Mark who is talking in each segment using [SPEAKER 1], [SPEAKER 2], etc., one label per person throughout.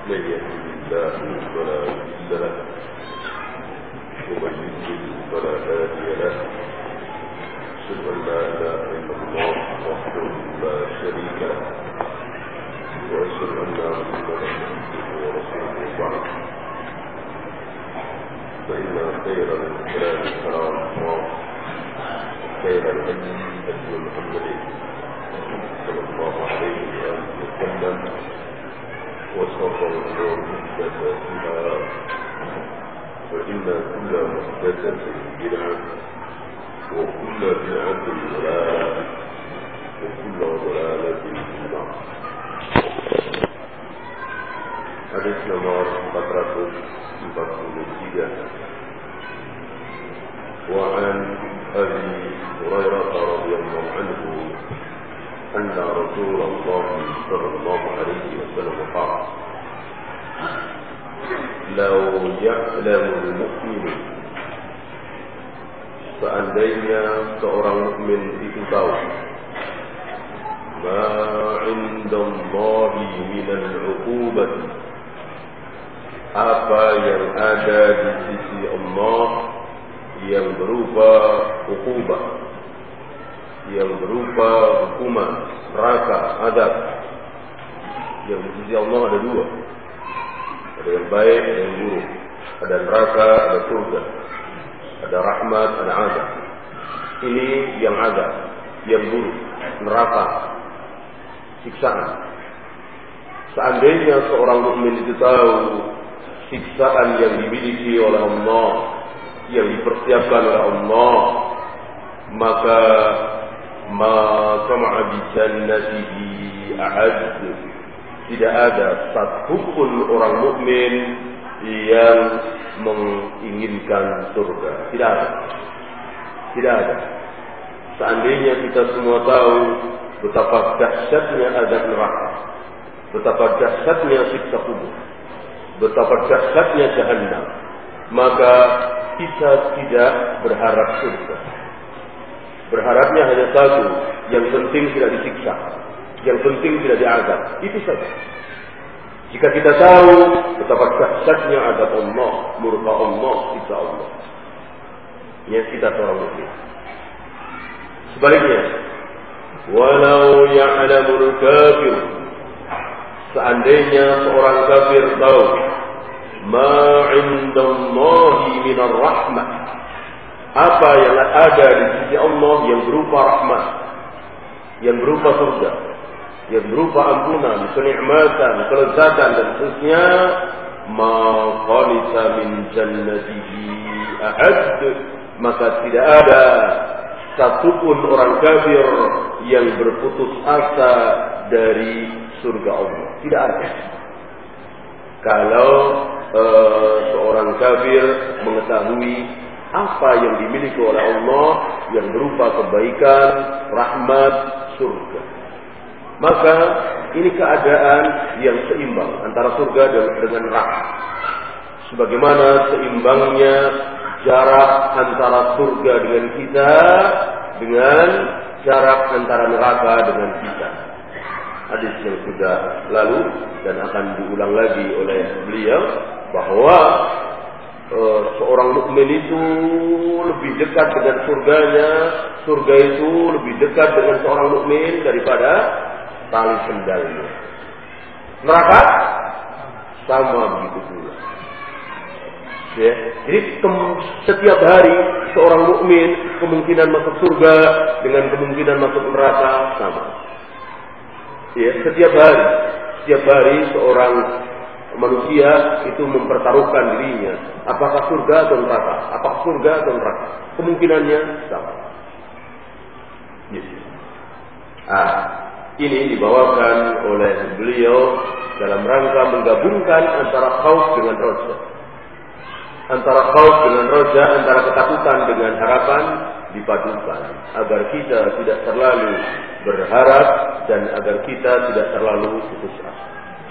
[SPEAKER 1] من يهده الله فلا مضل له ومن يضلل فلا هادي له أشهد أن لا إله إلا الله وحده لا شريك له وأشهد أن محمدا عبده ورسوله بعد فإن خير الكلام كلام الله وخير الهدي هدي محمد صلى الله عليه وسلم وشر الأمور محدثاتها فإن كل محدثة بدعة وكل بدعة ضلالة وكل ضلالة في النار. Hadis nomor 443 وعن أبي هريرة رضي الله عنه أن رسول الله صلى الله عليه وسلم قال لو يعلم المؤمن seandainya seorang mukmin itu tahu ma 'indallahi minal 'uqubah, apa yang ada di sisi Allah yang berupa uqubah, yang berupa hukuman, neraka, azab. Yang di sisi Allah ada dua, ada yang baik, ada yang buruk, ada neraka, ada surga, ada rahmat, ada azab. Ini yang azab, yang buruk, neraka, siksaan. Seandainya seorang mukmin itu tahu siksaan yang dimiliki oleh Allah, yang dipersiapkan oleh Allah, maka ma sama'a bi jannatihi ahad, tidak ada satupun orang mukmin yang menginginkan surga. Tidak ada. Tidak ada. Seandainya kita semua tahu betapa dahsyatnya azab neraka, betapa dahsyatnya siksa kubur, betapa dahsyatnya jahannam, maka kita tidak berharap surga. Berharapnya hanya satu, yang penting tidak disiksa, yang penting tidak diazab. Itu saja. Jika kita tahu betapa dahsyatnya azab Allah, murka Allah, siksa Allah, ya kita seorang mukmin. Sebaliknya, walau ya'lamul kafir, seandainya seorang kafir tahu ma 'indallahi minar rahmah, apa yang ada di sisi Allah yang berupa rahmat, yang berupa surga, yang berupa ampunan, kenikmatan, kelezatan dan seterusnya, ma qanita min jannatihi ahad, maka tidak ada satupun orang kafir yang berputus asa dari surga Allah. Tidak ada. Kalau seorang kafir mengetahui apa yang dimiliki oleh Allah yang berupa kebaikan, rahmat, surga, maka ini keadaan yang seimbang antara surga dengan neraka. Sebagaimana seimbangnya jarak antara surga dengan kita dengan jarak antara neraka dengan kita. Hadis yang sudah lalu dan akan diulang lagi oleh beliau bahwa seorang mukmin itu lebih dekat dengan surganya, surga itu lebih dekat dengan seorang mukmin daripada tali sendalnya. Neraka sama begitu pula. Ya, jadi setiap hari seorang mukmin kemungkinan masuk surga dengan kemungkinan masuk neraka sama. Ya, setiap hari seorang manusia itu mempertaruhkan dirinya, apakah surga atau neraka, apakah surga atau neraka, kemungkinannya sama. Yes. Ini dibawakan oleh beliau dalam rangka menggabungkan antara khauf dengan roja, antara khauf dengan roja, antara ketakutan dengan harapan dipadukan, agar kita tidak terlalu berharap dan agar kita tidak terlalu putus asa.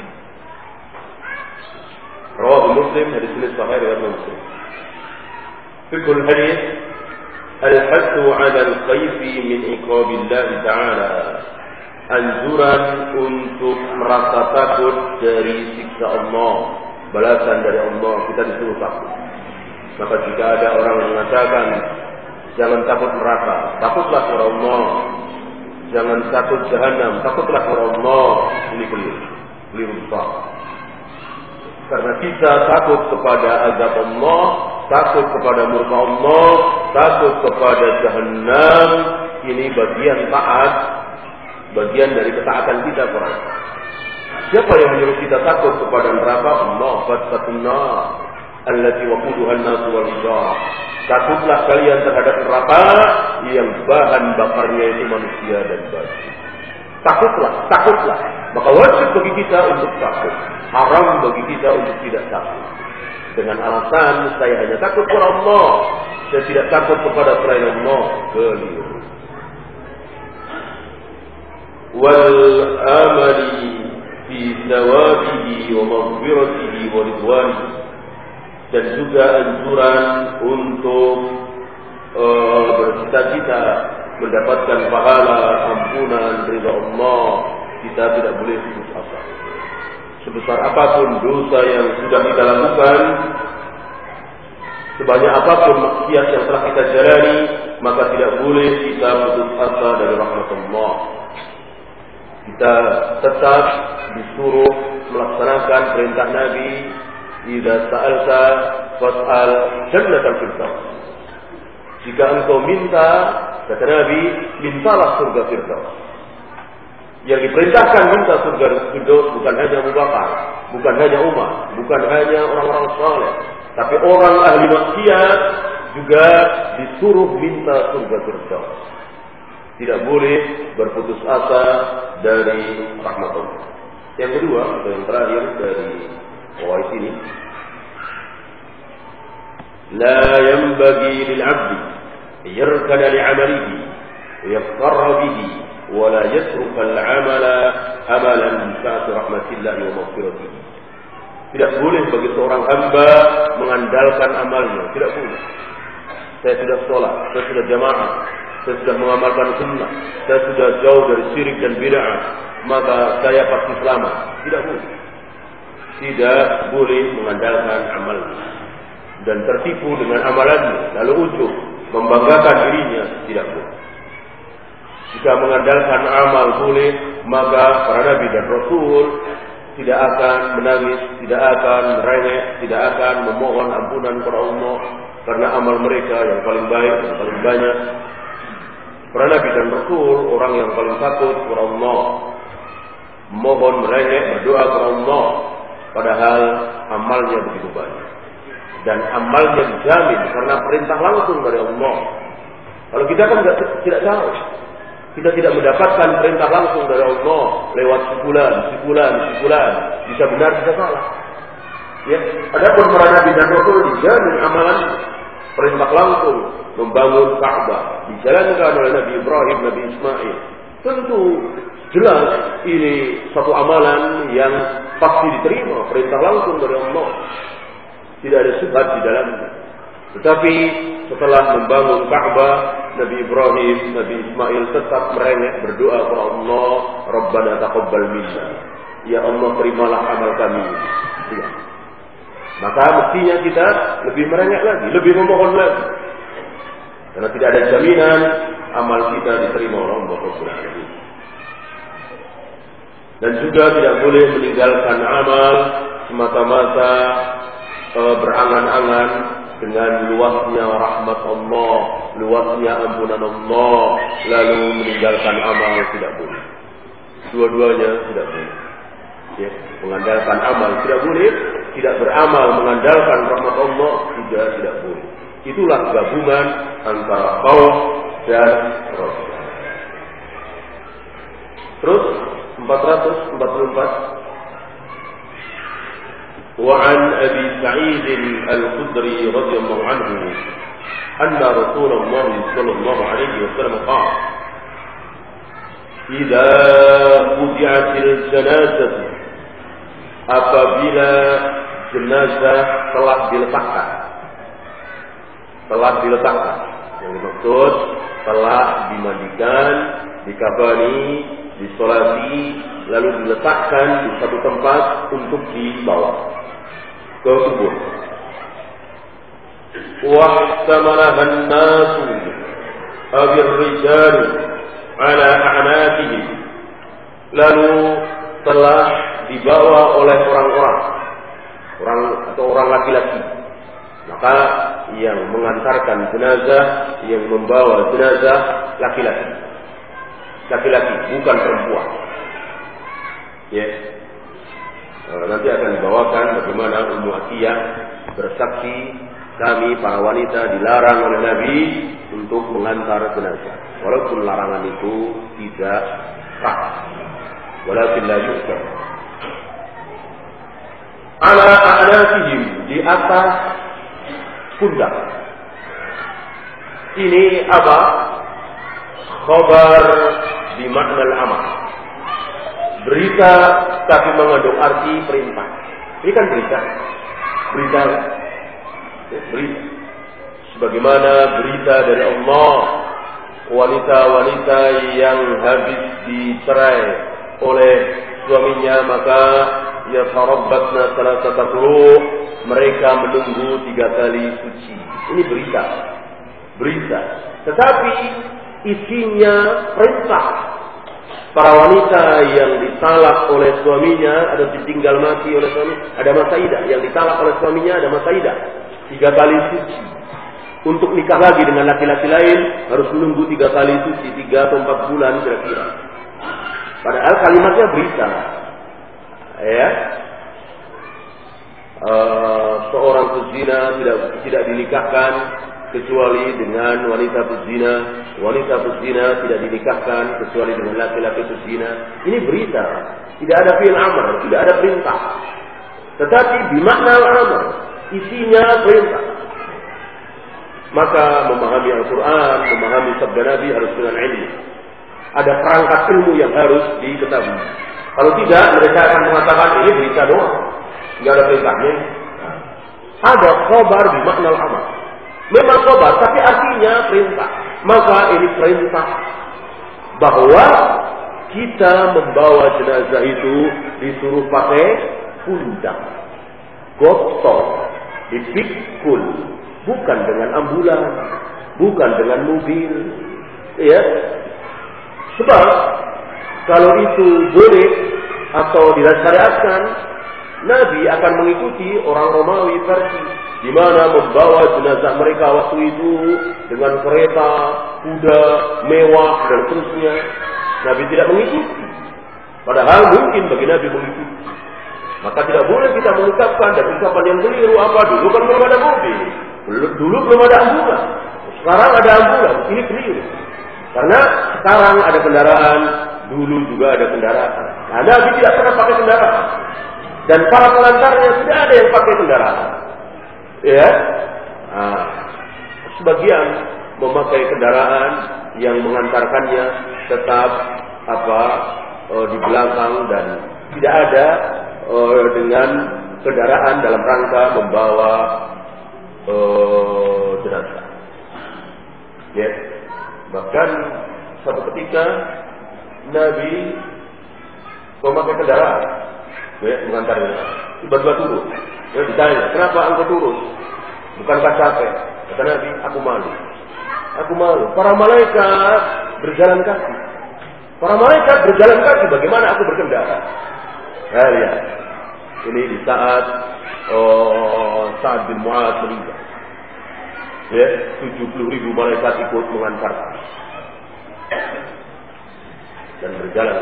[SPEAKER 1] Rawahu Muslim, hadis ini sahih riwayat Muslim. Fiqhul hadis al-hathu 'ala al-khayf min iqabillah ta'ala anjuran untuk merasa takut dari siksa Allah, balasan dari Allah. Kita disuruh takut. Maka jika ada orang yang mengatakan jangan takut neraka, takutlah kepada Allah. Jangan takut jahanam, takutlah kepada Allah. Ini keliru besar. Karena kita takut kepada azab Allah, takut kepada murka Allah, takut kepada jahanam. Ini bagian taat, bagian dari ketaatan kita kepada Allah. Siapa yang menyuruh kita takut kepada neraka? Allah. Fattaqun nar allati waquduha an-nas wal hijarah. Takutlah kalian terhadap neraka yang bahan bakarnya itu manusia dan batu. Takutlah. Maka wajib bagi kita untuk takut. Haram bagi kita untuk tidak takut. Dengan alasan saya hanya takut kepada Allah, saya tidak takut kepada selain Allah. Keliru. Wal amali fi thawabihi wa maghfiratihi wa ridwanihi. Dan juga anjuran untuk bercita-cita mendapatkan pahala, ampunan, ridha Allah. Kita tidak boleh putus asa. Sebesar apapun dosa yang sudah kita lakukan, sebanyak apapun maksiat yang telah kita jalani, maka tidak boleh kita putus asa dari rahmat Allah. Kita tetap disuruh melaksanakan perintah Nabi, idza sa'alta fas'al jannatal firdaus. Jika engkau minta, kata Nabi, mintalah surga firdaus. Yang diperintahkan minta surga firdaus bukan hanya Abu Bakar, bukan hanya Umar, bukan hanya orang-orang saleh, tapi orang ahli maksiat juga disuruh minta surga firdaus. Tidak boleh berputus asa dari rahmat Allah. Yang kedua atau yang terakhir dari qawaid ini, la yanbaghi lil 'abdi yarkana li'amalihi wa yaftarra bihi wa la yatruka al-'amala amalan bi sa'ati rahmatillahi wa maghfiratihi. Tidak boleh bagi seorang hamba mengandalkan amalnya, tidak boleh. Saya sudah sholat, saya sudah jamaah, saya sudah mengamalkan sunnah, saya sudah jauh dari syirik dan bid'ah, maka saya pasti selamat. Tidak boleh. Tidak boleh mengandalkan amalnya dan tertipu dengan amalannya, lalu ujub membanggakan dirinya, tidak boleh. Jika mengandalkan amal boleh, maka para nabi dan rasul tidak akan menangis, tidak akan merengek, tidak akan memohon ampunan kepada Allah karena amal mereka yang paling baik, yang paling banyak. Para nabi dan rasul orang yang paling takut kepada Allah, mohon merengek, berdoa kepada Allah, padahal amalnya begitu banyak. Dan amalnya dijamin karena perintah langsung dari Allah. Kalau kita kan tidak tahu, kita tidak mendapatkan perintah langsung dari Allah lewat sebulan, bisa benar, bisa salah. Ya, adapun para nabi dan rasul dijamin amalan, perintah langsung membangun Ka'bah dijalankan oleh Nabi Ibrahim, Nabi Ismail. Tentu jelas ini satu amalan yang pasti diterima, perintah langsung dari Allah. Tidak ada syubhat di dalamnya. Tetapi setelah membangun Ka'bah, Nabi Ibrahim, Nabi Ismail tetap merengek berdoa kepada Allah, Rabbana taqabbal minna. Ya Allah, terimalah amal kami. Ya. Maka mestinya kita lebih merengek lagi, lebih memohon lagi. Karena tidak ada jaminan amal kita diterima oleh Allah Subhanahu. Dan juga tidak boleh meninggalkan amal semata-mata berangan-angan dengan luasnya rahmat Allah, luasnya ampunan Allah, lalu meninggalkan amal, tidak boleh. Dua-duanya tidak boleh. Ya, mengandalkan amal tidak boleh, tidak beramal mengandalkan rahmat Allah juga tidak boleh. Itulah gabungan antara khauf dan raja. Terus 444. وعن أبي سعيد الخدري رضي الله عنه أن رسول الله صلى الله عليه وسلم قال إذا وضعت الجنازة apabila jenazah telah diletakkan, yang dimaksud telah dimandikan, dikafani, disolati, lalu diletakkan di satu tempat untuk dibawa ke kubur. Wahtamalaha an-nasu awir rijalu ala a'naqihim, lalu telah dibawa oleh orang laki-laki. Maka yang mengantarkan jenazah, yang membawa jenazah laki-laki, bukan perempuan. Ya. Nanti akan dibawakan bagaimana Ummu Atiyah bersaksi, kami para wanita dilarang oleh Nabi untuk mengantar jenazah. Walaupun larangan itu tidak sah. Walakin la yu'zar. Ala a'naqihim, di atas pundak. Ini apa? Khabar di makna al-amr. Berita tapi mengandung arti perintah. Ini kan berita. Berita. Sebagaimana berita dari Allah, wanita-wanita yang habis dicerai oleh suaminya, maka yatarabbatna salasata quru', mereka menunggu 3 kali suci. Ini berita. Tetapi isinya perintah. Para wanita yang ditalak oleh suaminya atau ditinggal mati oleh suami, ada masa idah. Yang ditalak oleh suaminya ada masa idah, 3 kali suci. Untuk nikah lagi dengan laki-laki lain harus menunggu 3 kali suci, 3 atau 4 bulan kira-kira. Padahal kalimatnya berita. Ya. Seorang pezina tidak dinikahkan kecuali dengan wanita pezina. Wanita pezina tidak dinikahkan kecuali dengan laki-laki pezina. Ini berita. Tidak ada fi'il amr, tidak ada perintah. Tetapi bimakna al-amr, isinya perintah. Maka memahami Al-Quran, memahami sabda Nabi harus dengan ilmu. Ada perangkat ilmu yang harus diketahui. Kalau tidak, mereka akan mengatakan ini berita doang, nggak ada perintahnya. Ada khabar di makna al-amr. Memang khabar, tapi artinya perintah. Maka ini perintah bahwa kita membawa jenazah itu disuruh pakai pundak, gotong, dipikul, bukan dengan ambulan, bukan dengan mobil, ya. Sebab kalau itu boleh atau disyariatkan, Nabi akan mengikuti orang Romawi Persia, di mana membawa jenazah mereka waktu itu dengan kereta, kuda, mewah dan seterusnya. Nabi tidak mengikuti. Padahal mungkin bagi Nabi mengikuti. Maka tidak boleh kita mengucapkan dan ucapan yang keliru apa dulu kan belum ada mobil, dulu belum ada ambulan. Sekarang ada ambulan, ini keliru. Karena sekarang ada kendaraan, dulu juga ada kendaraan. Nah, Nabi tidak pernah pakai kendaraan. Dan para pengantarnya tidak ada yang pakai kendaraan. Ya. Nah, sebagian memakai kendaraan yang mengantarkannya tetap di belakang dan tidak ada dengan kendaraan dalam rangka membawa jenazah. Ya. Bahkan suatu ketika Nabi memakai kendaraan, ya, mengantarnya. Tiba-tiba turun. Ya, ditanya, kenapa engkau turun? Bukankah capek? Kata Nabi, aku malu. Aku malu. Para malaikat berjalan kaki. Para malaikat berjalan kaki. Bagaimana aku berkendara? Nah, lihat. Ini di saat Sa'ad bin Mu'adz meninggal. Ya, 70.000 malaikat ikut mengantarkan dan berjalan.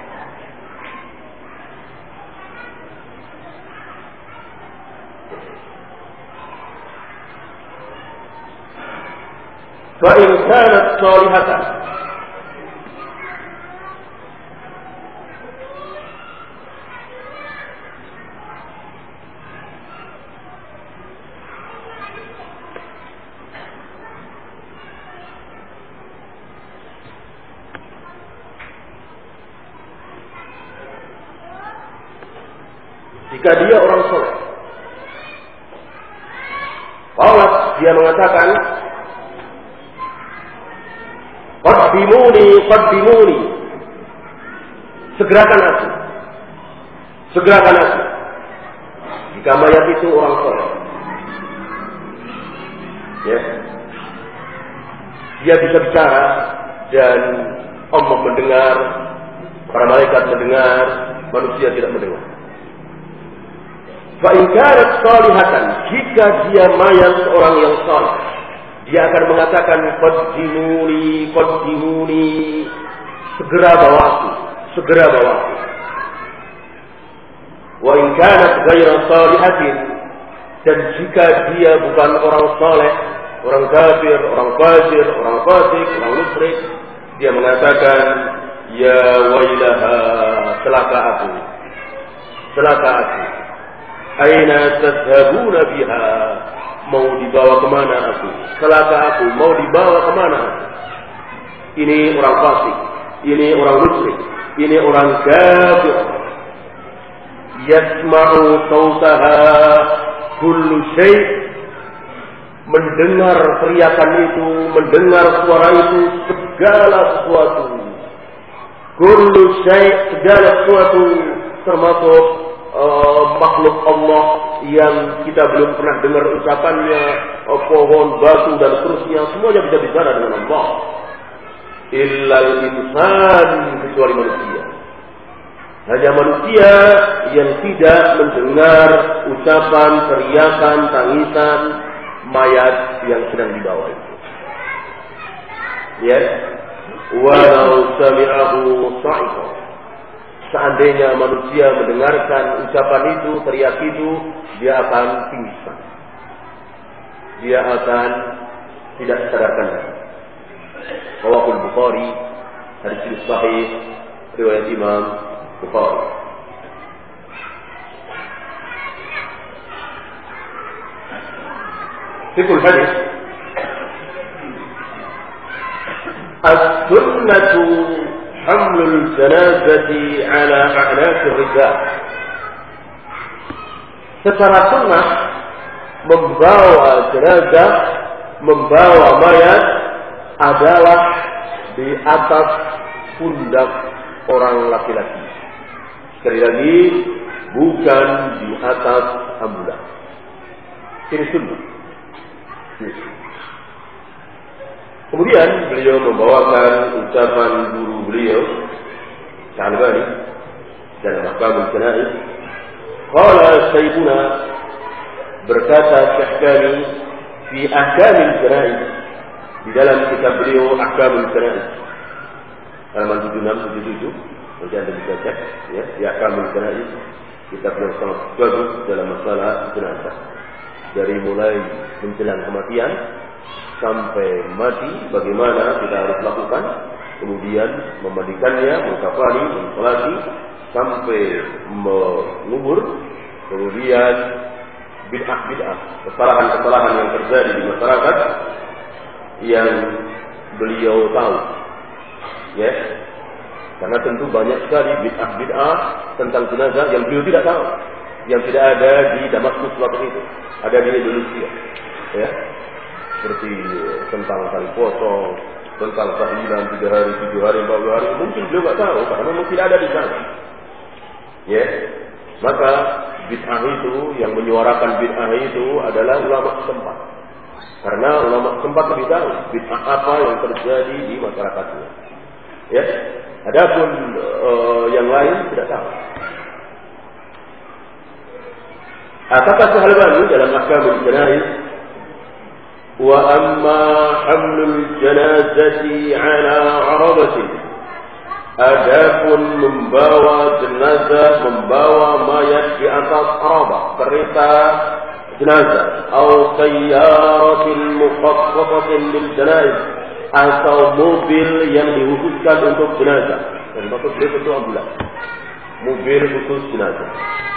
[SPEAKER 1] فإن كانت صالحة jika dia orang soleh. Allah dia mengatakan, Qaddimuni. Segerakan aku. Segerakan aku. Jika mayat itu orang soleh, ya, dia bisa bicara dan Allah mendengar, para malaikat mendengar, manusia tidak mendengar. Fa in kanat salihatan, jika dia mayat seorang yang saleh, dia akan mengatakan qaddimuni, segera bawa aku, segera bawa aku. Wa in kanat ghayra salihatin, dan jika dia bukan orang saleh, orang kafir, orang fajir, orang fasik, orang musyrik, dia mengatakan ya wailaha, celaka aku, celaka aku. Aina tadhhabuna biha, mau dibawa kemana aku? Celaka aku, mau dibawa kemana aku? Ini orang fasik, ini orang musyrik, ini orang kafir. Yasma'u sautaha kullu syai', mendengar teriakan itu, mendengar suara itu, segala sesuatu. Kullu syai', segala sesuatu, termasuk makhluk Allah yang kita belum pernah dengar ucapannya, pohon, batu dan seterusnya, semuanya bisa bicara dengan Allah. Illal insan, kecuali manusia. Hanya manusia yang tidak mendengar ucapan, teriakan, tangisan mayat yang sedang dibawa itu. Ya, walau sami'ahu sa'iqa. Seandainya manusia mendengarkan ucapan itu, teriak itu, dia akan pingsan. Dia akan tidak sadarkan lagi. Rawahul Bukhari, hadis sahih riwayat Imam Bukhari. Fikul hadis, as-sunnatu hamlul janazati ala a'naqir rijal. Secara sunnah membawa jenazah, membawa mayat adalah di atas pundak orang laki-laki. Sekali lagi, bukan di atas ambulan. Ini sunnah. Kemudian beliau membawakan ucapan guru beliau, Syalbani, dalam Ahkamul Janaiz. Qala Sayyiduna, berkata Syekh kami fi Ahkamul Janaiz, di dalam kitab beliau Ahkamul Janaiz, halaman 76-77, nanti Anda bisa cek, ya, di Ahkamul Janaiz, kitab yang sangat bagus dalam masalah jenazah. Dari mulai menjelang kematian sampai mati, bagaimana kita harus lakukan, kemudian memandikannya, mengkafani, mensolati, sampai mengubur, kemudian bid'ah-bid'ah, kesalahan-kesalahan yang terjadi di masyarakat yang beliau tahu, ya, karena tentu banyak sekali bid'ah-bid'ah tentang jenazah yang beliau tidak tahu, yang tidak ada di Damaskus waktu itu, ada di Indonesia, ya. Seperti tentang tali potong, tentang tahlilan 3 hari, 7 hari, 40 hari, mungkin beliau tidak tahu karena memang tidak ada di sana. Ya, maka bid'ah itu, yang menyuarakan bid'ah itu adalah ulama setempat. Karena ulama setempat lebih tahu bid'ah apa yang terjadi di masyarakatnya. Ya, adapun yang lain tidak tahu. Kata Syalbani dalam Ahkamul Janaiz, wa amma hamlul janazati ala arabatin, adapun membawa jenazah, membawa mayat di atas arabah, kereta jenazah, atau sayyaratin mukhassasatin lil janaiz, atau mobil yang dikhususkan untuk jenazah. Dan maksud beliau itu ambulans, mobil khusus jenazah.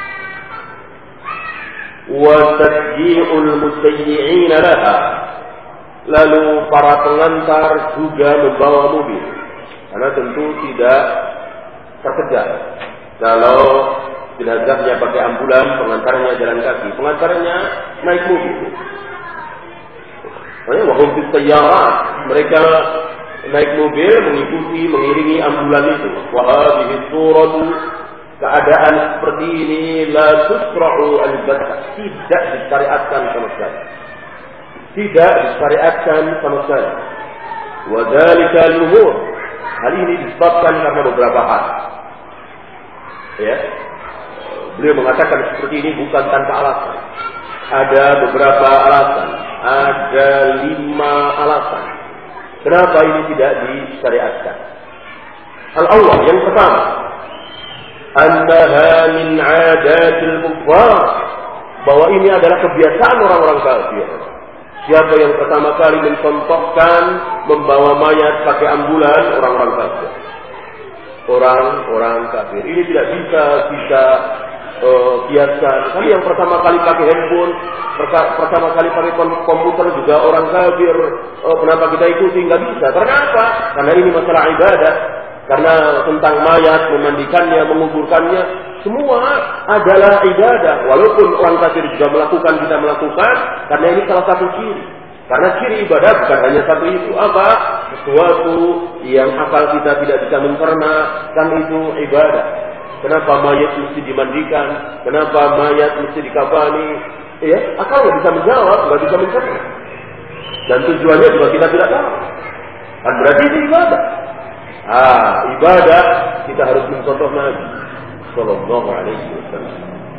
[SPEAKER 1] Wa tadji'ul musayyi'ina laha, lalu para pengantar juga membawa mobil, karena tentu tidak terkejar kalau jenazahnya pakai ambulan, pengantarnya jalan kaki, pengantarnya naik mobil. Wahum bis sayyarat, mereka naik mobil mengikuti, mengiringi ambulan itu. Wa hadhihi suratu, keadaan seperti ini la tusra'u al-batta, tidak disyariatkan sama sekali. Tidak disyariatkan sama sekali. Wa dzalika al-umur, hal ini disebabkan karena beberapa hal. Ya. Beliau mengatakan seperti ini bukan tanpa alasan. Ada beberapa alasan, ada 5 alasan. Kenapa ini tidak disyariatkan? Al-awwal, yang pertama, annaha min 'adatil kuffar, bahwa ini adalah kebiasaan orang-orang kafir. Siapa yang pertama kali mencontohkan membawa mayat pakai ambulan? Orang-orang kafir. Orang-orang kafir. Ini tidak bisa kita biasa. Kali yang pertama kali pakai handphone, pertama kali pakai komputer juga orang kafir. Kenapa kita ikuti? Nggak bisa. Karena apa? Karena ini masalah ibadah. Karena tentang mayat, memandikannya, menguburkannya, semua adalah ibadah. Walaupun orang kafir juga melakukan, kita melakukan, karena ini salah satu ciri. Karena ciri ibadah bukan hanya satu itu. Apa? Sesuatu yang akal kita tidak bisa mencerna, kan itu ibadah. Kenapa mayat mesti dimandikan? Kenapa mayat mesti dikafani? Ya, akal nggak bisa menjawab, nggak bisa mencerna. Dan tujuannya juga kita tidak tahu. Kan berarti itu ibadah. Ibadah kita harus mencontoh Nabi sallallahu alaihi wasallam.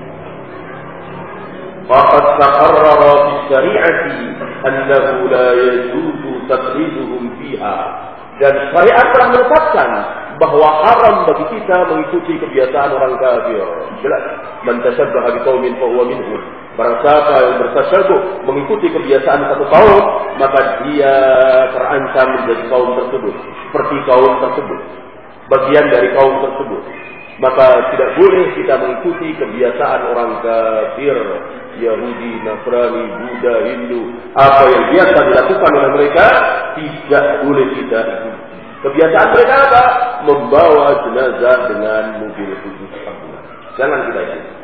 [SPEAKER 1] Faqad taqarrara fi syari'ati annahu la yajuzu taqliduhum fiha. Dan syariat telah menetapkan bahwa haram bagi kita mengikuti kebiasaan orang kafir. Jelas, man tashabbaha biqaumin fa huwa minhum. Barang siapa yang bertasyabbuh mengikuti kebiasaan satu kaum, maka dia terancam menjadi kaum tersebut, seperti kaum tersebut, bagian dari kaum tersebut. Maka tidak boleh kita mengikuti kebiasaan orang kafir, Yahudi, Nasrani, Buddha, Hindu. Apa yang biasa dilakukan oleh mereka tidak boleh kita ikuti. Kebiasaan mereka apa? Membawa jenazah dengan mobil khusus ambulan. Jangan kita ikuti.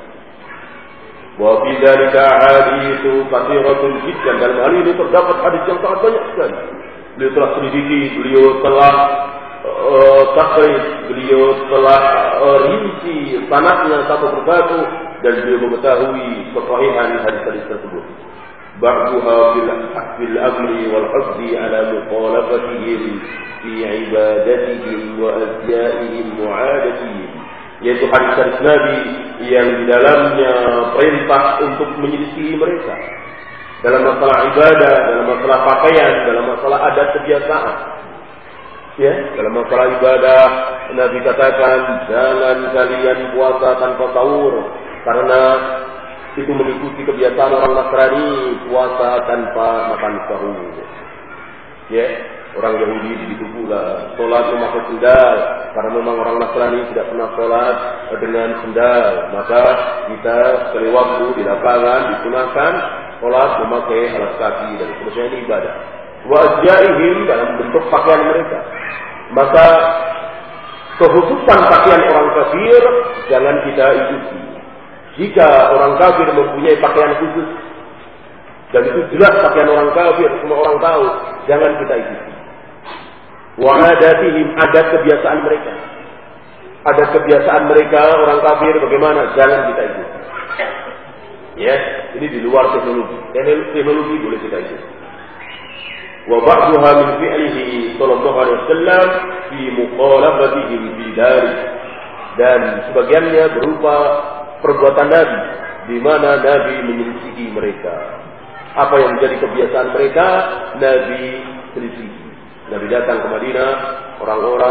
[SPEAKER 1] Wa fi dzalika haditsu katsiratun jiddan. Dalam hal ini terdapat hadis yang sangat banyak sekali. Beliau telah selidiki, beliau telah takrij, beliau telah rinci sanadnya satu persatu, dan beliau mengetahui kesahihan hadis-hadis tersebut. Ba'duha fil amri wal hafzi ala mukhalafatihim fi ibadatihim wa azyaihim wa 'adatihim, yaitu hadis-hadis Nabi yang di dalamnya perintah untuk menyelisihi mereka dalam masalah ibadah, dalam masalah pakaian, dalam masalah adat kebiasaan. Ya, dalam masalah ibadah Nabi katakan jangan kalian puasa tanpa sahur, karena itu mengikuti kebiasaan orang Nasrani, puasa tanpa makan sahur. Ya, orang Yahudi begitu pula, sholat memakai sendal, karena memang orang Nasrani tidak pernah sholat dengan sendal. Maka kita sekali waktu di lapangan digunakan sholat memakai alas kaki, dan seterusnya ini ibadah. Wajahihim dalam bentuk pakaian mereka. Maka kekhususan pakaian orang kafir jangan kita ikuti. Jika orang kafir mempunyai pakaian khusus, dan itu jelas pakaian orang kafir, semua orang tahu, jangan kita ikuti. Wa adatihim, ada kebiasaan mereka. Ada kebiasaan mereka orang kafir bagaimana, jangan kita ikuti. Ya, ini di luar teknologi. Teknologi boleh kita ikuti. Wa ba'daha min fi'lihi sallallahu alaihi wasallam fi mukhalafatihim fi dzalik. Dan sebagiannya berupa perbuatan Nabi, di mana Nabi menyelisihi mereka. Apa yang menjadi kebiasaan mereka, Nabi selisihi. Nabi datang ke Madinah, orang-orang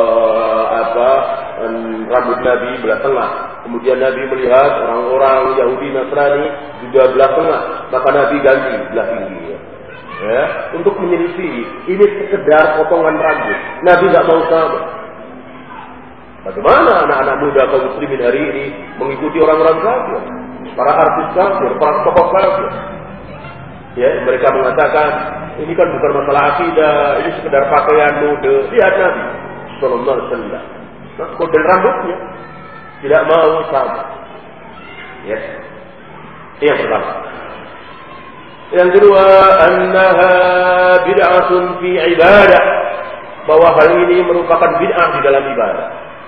[SPEAKER 1] rambut Nabi belah tengah. Kemudian Nabi melihat orang-orang Yahudi Nasrani juga belah tengah, maka Nabi ganti belah pinggir. Ya, untuk menyelisihi. Ini sekedar potongan rambut. Nabi tidak mau sama. Bagaimana anak-anak muda kaum muslimin hari ini mengikuti orang-orang kafir, para artis kafir, para tokoh kafir? Ya, mereka mengatakan ini kan bukan masalah akidah, ini sekedar pakaian mode. Lihat Nabi sallallahu alaihi wasallam, model rambutnya tidak mau sama. Ya, ini yang pertama. Yang kedua, annaha bid'atun fi ibadah. bahwa hal ini merupakan bid'ah di dalam ibadah.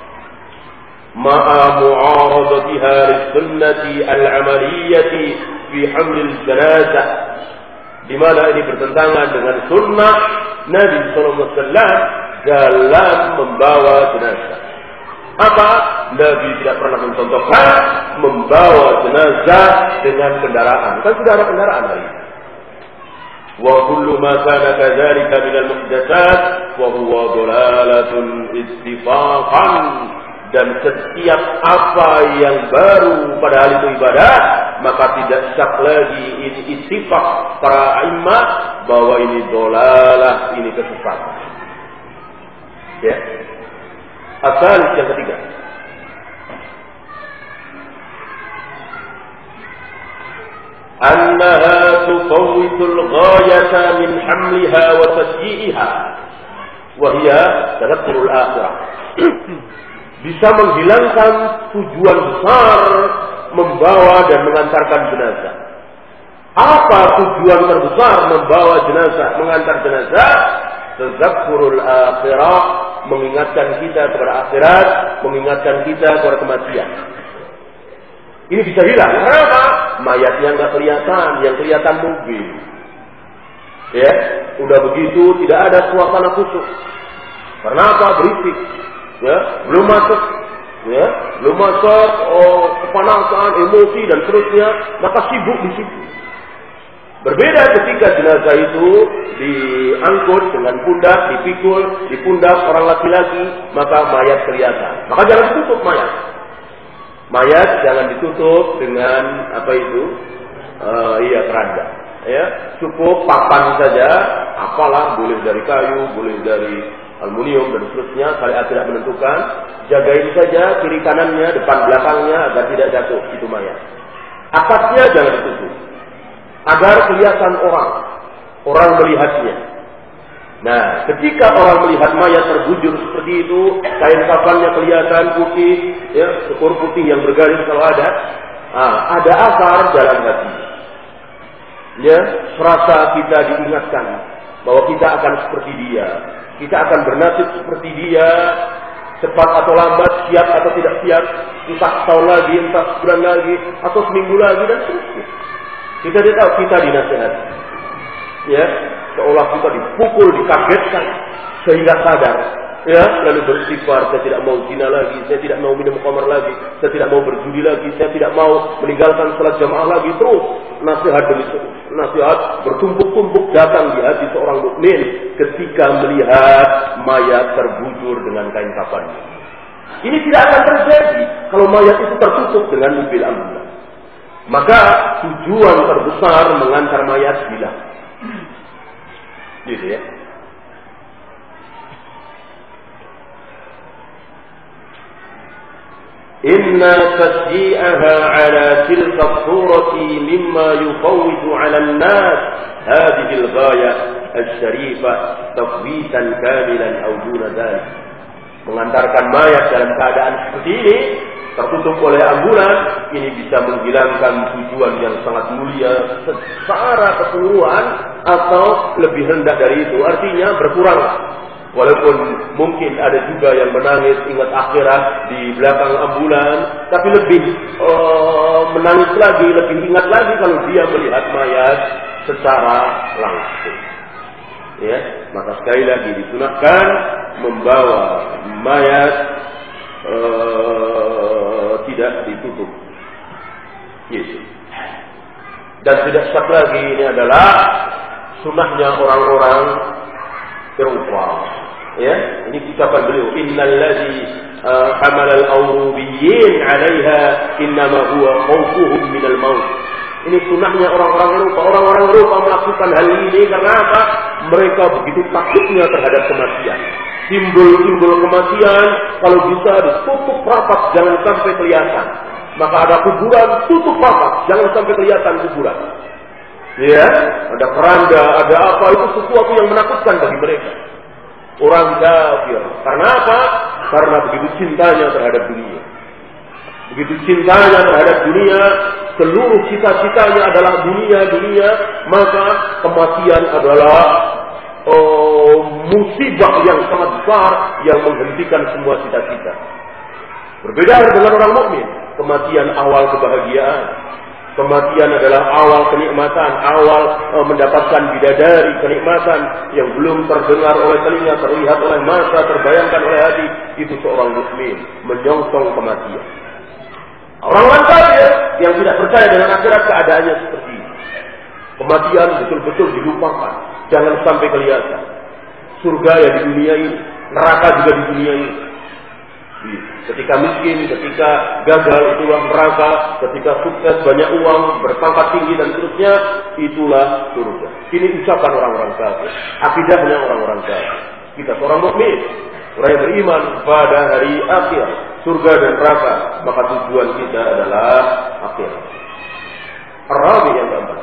[SPEAKER 1] Ma'a mu'aradatiha lis-sunnati al-'amaliyyati fi hamlil janazah, di mana ini bertentangan dengan sunnah Nabi sallallahu alaihi wasallam dalam membawa jenazah. Apa? Nabi tidak pernah mencontohkan membawa jenazah dengan kendaraan. Kan sudah ada kendaraan hari ini. Wa kullu ma kana kadzalika min al-muhdatsat wa huwa dhalalatun istifaqan, dan setiap apa yang baru pada hal itu ibadah, maka tidak syak lagi ini ittifaq para imam bahwa ini dhalalah, ini kesesatan. Ya. Asal yang ketiga, annaha tufawwitul ghayata min hamliha wa tasyi'iha wa hiya tadabburul akhirah. Bisa menghilangkan tujuan besar membawa dan mengantarkan jenazah. Apa tujuan terbesar membawa jenazah, mengantar jenazah? Tadabburul akhirah, mengingatkan kita kepada akhirat, mengingatkan kita kepada kematian. Ini bisa hilang. Kenapa? Mayatnya nggak kelihatan, yang kelihatan mobil. Ya, udah begitu tidak ada suasana khusyuk. Karena apa? Berisik. Ya, belum masuk. Ya, belum masuk. Kepanasan, emosi dan seterusnya, maka sibuk di situ. Berbeda ketika jenazah itu diangkut dengan pundak, dipikul, di pundak orang laki-laki, maka mayat kelihatan. Maka jangan ditutup mayat. Mayat jangan ditutup dengan apa itu? Keranda. Ya, cukup papan saja. Apalah, boleh dari kayu, boleh dari aluminium dan seterusnya. Syariat tidak menentukan. Jagain saja kiri kanannya, depan belakangnya agar tidak jatuh itu mayat. Atasnya jangan ditutup, agar kelihatan orang melihatnya. Nah, ketika orang melihat mayat terbujur seperti itu, kain kafannya kelihatan putih, ya, syukur putih yang bergaris kalau ada asar dalam hati. Ya, serasa kita diingatkan bahwa kita akan seperti dia, kita akan bernasib seperti dia, cepat atau lambat, siap atau tidak siap, entah setahun lagi, entah sebulan lagi, atau seminggu lagi dan seterusnya. Kita tidak tahu, kita dinasihati. Ya, seolah kita dipukul, dikagetkan sehingga sadar. Ya, lalu beristighfar, saya tidak mau zina lagi, saya tidak mau minum khamar lagi, saya tidak mau berjudi lagi, saya tidak mau meninggalkan salat jamaah lagi. Terus nasihat demi nasihat bertumpuk-tumpuk datang di hati seorang mukmin ketika melihat mayat terbujur dengan kain kafannya. Ini tidak akan terjadi kalau mayat itu tertutup dengan mobil ambulans. Maka tujuan terbesar mengantar mayat hilang. Gitu ya. Inna tasji'aha ala tilka surati mimma yufawwitu ala an-nas hadhihi al-ghayah al-sharifah tafwitan kamilan aw duna dhalik. Mengantarkan mayat dalam keadaan seperti ini tertutup oleh ambulan, ini bisa menghilangkan tujuan yang sangat mulia secara keseluruhan atau lebih rendah dari itu. Artinya berkurang. Walaupun mungkin ada juga yang menangis ingat akhirat di belakang ambulan, tapi lebih menangis lagi, lebih ingat lagi kalau dia melihat mayat secara langsung. Ya, maka sekali lagi disunahkan membawa mayat tidak ditutup. Yes. Dan tidak syak lagi ini adalah sunahnya orang-orang Eropa. Ya, ini ucapan beliau, innal ladzi hamal al-awrubiyyin 'alaiha innama huwa khawfuhum min al-maut. Ini sunahnya orang-orang Eropa. Orang-orang Eropa melakukan hal ini karena apa? Mereka begitu takutnya terhadap kematian. Simbol-simbol kematian kalau bisa ditutup rapat, jangan sampai kelihatan. Maka ada kuburan, tutup rapat, jangan sampai kelihatan kuburan. Ya, ada keranda, ada apa, itu sesuatu yang menakutkan bagi mereka. Orang kafir. Karena apa? Karena begitu cintanya terhadap dunia. Begitu cintanya terhadap dunia, seluruh cita-citanya adalah dunia, maka kematian adalah musibah yang sangat besar yang menghentikan semua cita-cita. Berbeda dengan orang mukmin, kematian awal kebahagiaan. Kematian adalah awal kenikmatan, awal mendapatkan bidadari, kenikmatan yang belum terdengar oleh telinga, terlihat oleh mata, terbayangkan oleh hati. Itu seorang mukmin menyongsong kematian. Orang-orang kafir yang tidak percaya dengan akhirat keadaannya seperti ini. Kematian betul-betul dilupakan, jangan sampai kelihatan. Surga ya di dunia ini, neraka juga di dunia ini. Ketika miskin, ketika gagal, itulah neraka. Ketika sukses, banyak uang, berpangkat tinggi dan seterusnya, itulah surga. Ini ucapan orang-orang kafir, akidahnya orang-orang kafir. Kita seorang mukmin, orang yang beriman pada hari akhir, surga dan neraka, maka tujuan kita adalah akhirat. Rabi yang keempat.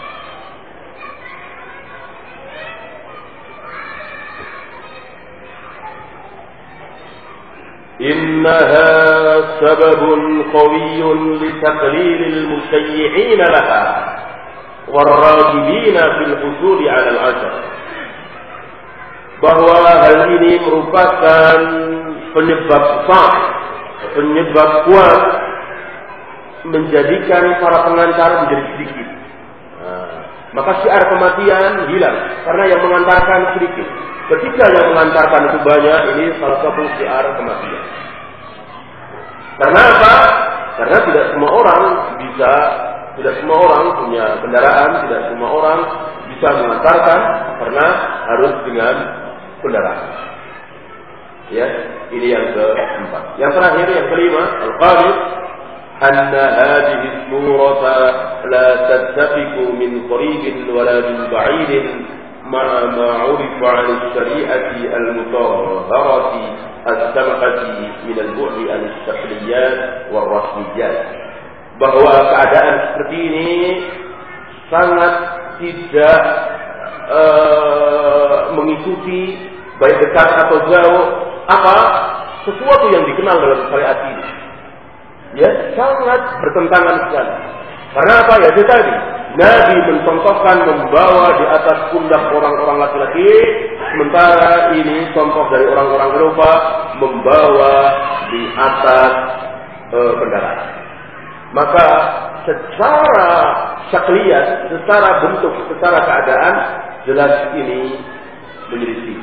[SPEAKER 1] إنها سبب قوي لتقليل المشيعين لها والراغبين في الحصول على العشر. Bahwa hal ini merupakan penyebab besar, penyebab kuat menjadikan para pengantar menjadi sedikit. Maka syiar kematian hilang karena yang mengantarkan sedikit. Ketika yang mengantarkan itu banyak, ini salah satu syiar kematian. Karena apa? Karena tidak semua orang punya kendaraan, tidak semua orang bisa mengantarkan karena harus dengan kendaraan. Ya, ini yang keempat. Yang terakhir, yang kelima, al-khamis, anna hadhihi as-surata la tattafiqu min qaribin wala min ba'idin مع ما عرف عن الشريعة المطهرة السمحة من البعد عن الشكليات والرسميات. Bahwa keadaan seperti ini sangat tidak mengikuti baik dekat atau jauh sesuatu yang dikenal dalam syariat ini. Ya, sangat bertentangan sekali. Karena apa? Ya itu tadi, Nabi mencontohkan membawa di atas pundak orang-orang laki-laki, sementara ini contoh dari orang-orang Eropa membawa di atas kendaraan. Maka secara syakliyat, secara bentuk, secara keadaan jelas ini menyelisih.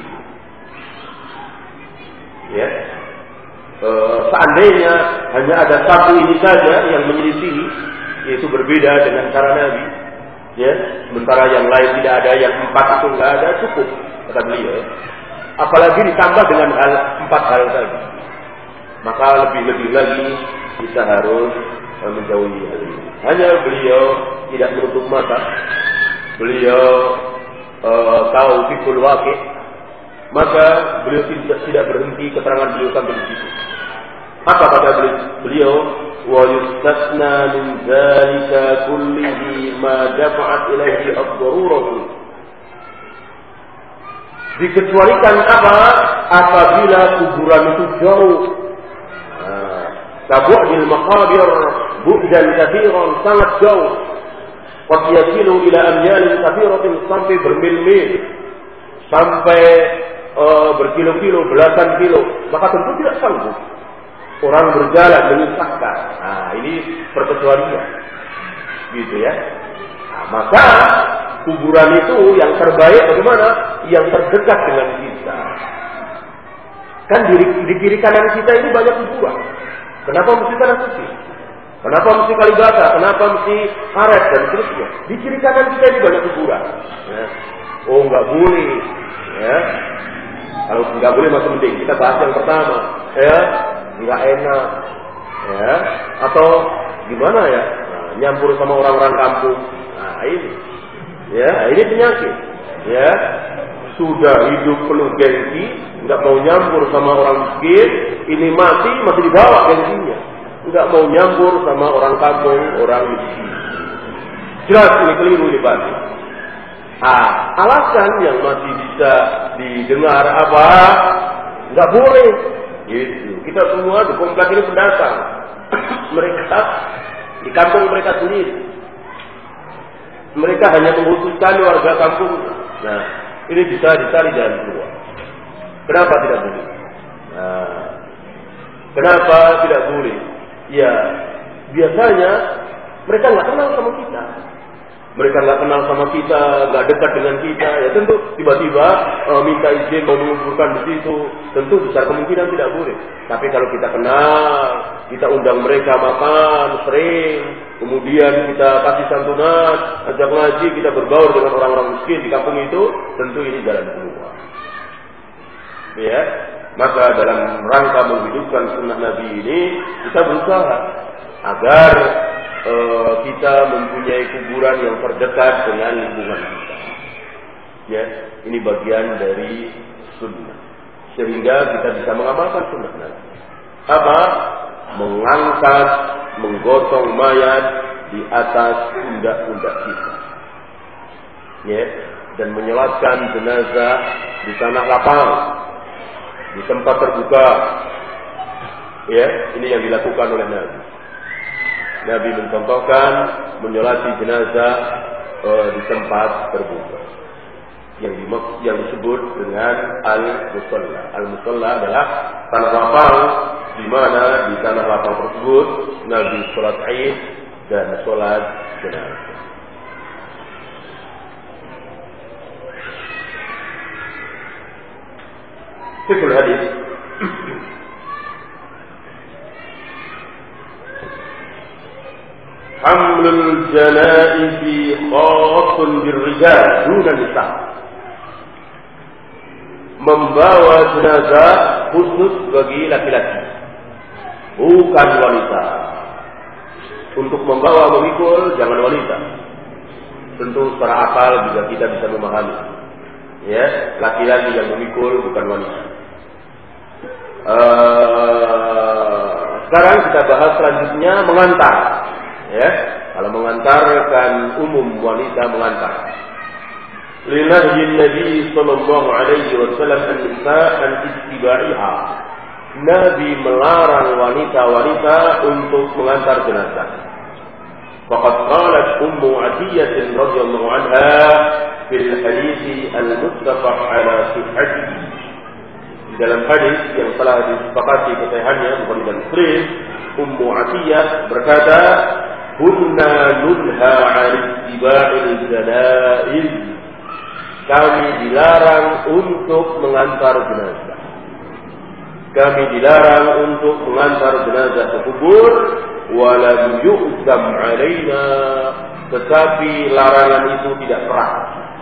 [SPEAKER 1] Ya. Seandainya hanya ada satu ini saja yang menyelisihi, yaitu berbeda dengan cara Nabi, ya, sementara yang lain tidak ada, yang empat itu tidak ada, cukup kata beliau. Apalagi ditambah dengan empat hal tadi, maka lebih-lebih lagi kita harus menjauhi hal ini. Hanya beliau tidak menutup mata, beliau tahu fikul waqi', maka beliau tidak berhenti keterangan beliau sampai di situ. Apa kata beliau? وَيُسْتَثْنَى مِنْ ذَلِكَ كُلِّهِ مَا دَفَعَتْ إِلَيْهِ الضَّرُورَةُ. Dikecualikan apa? Apabila kuburan itu jauh. Kabu'il maqabir bu'dan katsiran, sangat jauh. Qad yasilu ila amyalin katsiratin, sampai bermil-mil, sampai berkilo-kilo, belasan kilo, maka tentu tidak sanggup orang berjalan menyusahkan. Nah, ini perkecualian, gitu ya. Nah, maka kuburan itu yang terbaik bagaimana? Yang terdekat dengan kita. Kan di kiri kanan kita ini banyak kuburan. Kenapa mesti tanah suci? Kenapa mesti Kalibata? Kenapa mesti Karet dan seterusnya? Di kiri kanan kita ini banyak kuburan. Ya. Oh, nggak boleh. Ya. Kalau nggak boleh masih mending. Kita bahas yang pertama. Ya. Nggak enak, ya, atau gimana ya, nyampur sama orang-orang kampung. Nah ini, ya, ini penyakit, ya, sudah hidup penuh gengsi, nggak mau nyampur sama orang miskin, ini mati masih dibawa gengsinya, nggak mau nyampur sama orang kampung, orang miskin. Jelas ini keliru di Bali. Alasan yang masih bisa didengar apa? Nggak boleh. Gitu. Kita semua di komplek ini pendatang. Mereka di kampung mereka sendiri. Mereka hanya mengkhususkan warga kampung. Nah, Ini bisa dicari jalan keluar. Kenapa tidak boleh? Nah, kenapa tidak boleh? Ya, biasanya mereka nggak kenal sama kita. Mereka nggak kenal sama kita, nggak dekat dengan kita. Ya tentu tiba-tiba minta izin mau menguburkan di situ, tentu besar kemungkinan tidak boleh. Tapi kalau kita kenal, kita undang mereka makan sering, kemudian kita kasih santunan, ajak ngaji, kita berbaur dengan orang-orang miskin di kampung itu, tentu ini jalan keluar. Ya, maka dalam rangka menghidupkan sunnah Nabi ini, kita berusaha agar kita mempunyai kuburan yang terdekat dengan lingkungan kita. Ya, ini bagian dari sunnah. Sehingga kita bisa mengamalkan sunnah Nabi. Apa? Mengangkat, menggotong mayat di atas pundak-pundak kita. Ya, dan menyolatkan jenazah di tanah lapang, di tempat terbuka. Ya, ini yang dilakukan oleh Nabi. Nabi mencontohkan menyolati jenazah di tempat terbuka yang disebut dengan al-musalla. Al-musalla adalah tanah lapang, di mana di tanah lapang tersebut Nabi sholat Id dan sholat jenazah. Fikul hadis. Hamlul janaizi khasun birrijal duna nisa. Membawa jenazah khusus bagi laki-laki, bukan wanita. Untuk membawa memikul jangan wanita. Tentu secara akal juga kita bisa memahami. Ya, laki-laki yang memikul bukan wanita. Sekarang kita bahas selanjutnya mengantar. Ya, kalau mengantarkan umum wanita mengantar. Linahyin Nabi sallallahu alaihi wasallam an-nisa an istiba'iha. Nabi melarang wanita-wanita untuk mengantar jenazah. Faqad qalat Ummu Atiyah radhiyallahu anha fil hadits al-muttafaq ala sihhatihi. Di dalam hadis yang telah disepakati kesahihannya Bukhari dan Muslim, Ummu Atiyah berkata, "Kunna nunha 'an ittiba'il janaiz." Kami dilarang untuk mengantar jenazah. Kami dilarang untuk mengantar jenazah ke kubur, walam yu'zam 'alaina, tetapi larangan itu tidak keras.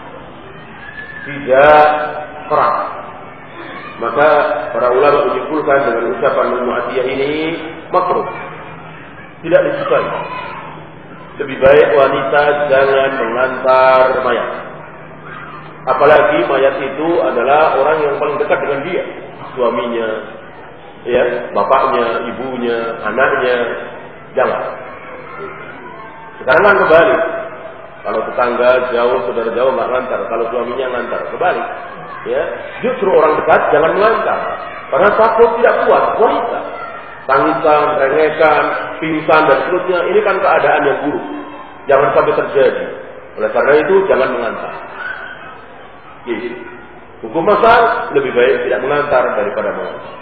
[SPEAKER 1] Tidak keras. Maka para ulama menyimpulkan dengan ucapan Ummu Atiyah ini makruh. Tidak disukai. Lebih baik wanita jangan mengantar mayat. Apalagi mayat itu adalah orang yang paling dekat dengan dia, suaminya, ya, bapaknya, ibunya, anaknya. Jangan. Sekarang kan kebalik. Kalau tetangga jauh, saudara jauh nggak ngantar. Kalau suaminya ngantar, kebalik. Ya, justru orang dekat jangan mengantar, karena takut tidak kuat wanita. Tangisan, rengekan, pingsan dan seterusnya, ini kan keadaan yang buruk. Jangan sampai terjadi. Oleh karena itu jangan mengantar. Gitu. Hukum asal lebih baik tidak mengantar daripada mengantar.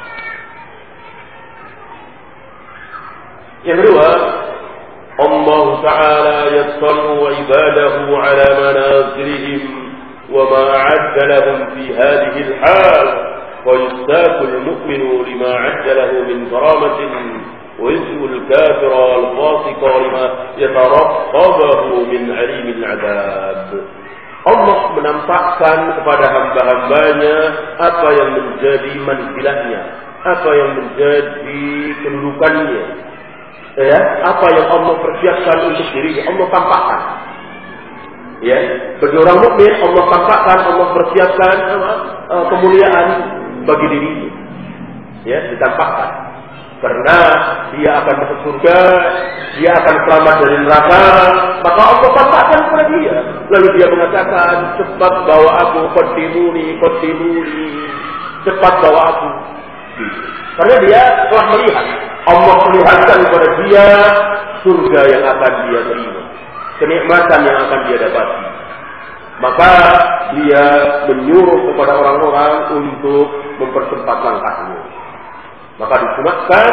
[SPEAKER 1] Yang kedua, Allah Ta'ala yassanu ibadahu ala manazilihim wa ma a'adda lahum fi hadhihi al-hal wa yustaku al-mu'minu lima 'adda lahu min karamatin wa yusku al-kafira wal-fasiqa lima yataraqqabahu min 'alimil 'adab. Allah menampakkan kepada hamba-hambanya apa yang menjadi manzilahnya, apa yang menjadi kedudukannya, ya, apa yang Allah persiapkan untuk dirinya, Allah tampakkan. Ya, bagi orang mukmin Allah tampakkan, Allah persiapkan kemuliaan bagi dirinya. Ya, ditampakkan. Karena dia akan masuk surga, dia akan selamat dari neraka, maka Allah tampakkan kepada dia. Lalu dia mengatakan, cepat bawa aku, qaddimuni, cepat bawa aku. Karena dia telah melihat, Allah melihatkan kepada dia surga yang akan dia terima, kenikmatan yang akan dia dapati. maka dia menyuruh kepada orang-orang untuk mempercepat langkahnya. Maka disunatkan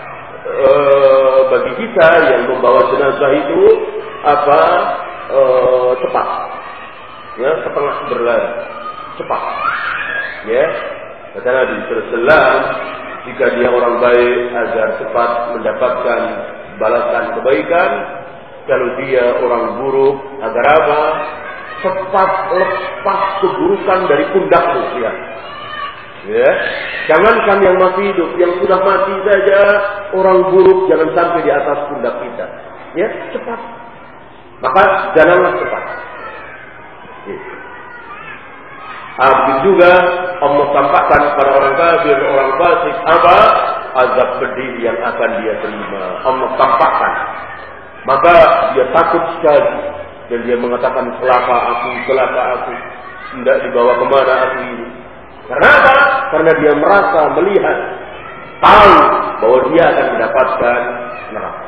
[SPEAKER 1] bagi kita yang membawa jenazah itu cepat, ya, setengah berlari, cepat, ya. Kata Nabi SAW, jika dia orang baik agar cepat mendapatkan balasan kebaikan, kalau dia orang buruk agar apa? Cepat lepas keburukan dari pundakmu, ya. Ya, jangankan yang masih hidup, yang sudah mati saja orang buruk jangan sampai di atas pundak kita. Ya, cepat. Maka jalanlah cepat. Ya. Habis juga Allah tampakkan kepada orang kafir, orang fasik apa? Azab pedih yang akan dia terima. Allah tampakkan. Maka dia takut sekali dan dia mengatakan celaka aku, tidak dibawa kemana aku ini. Karena apa? Karena dia merasa, melihat, tahu bahwa dia akan mendapatkan neraka.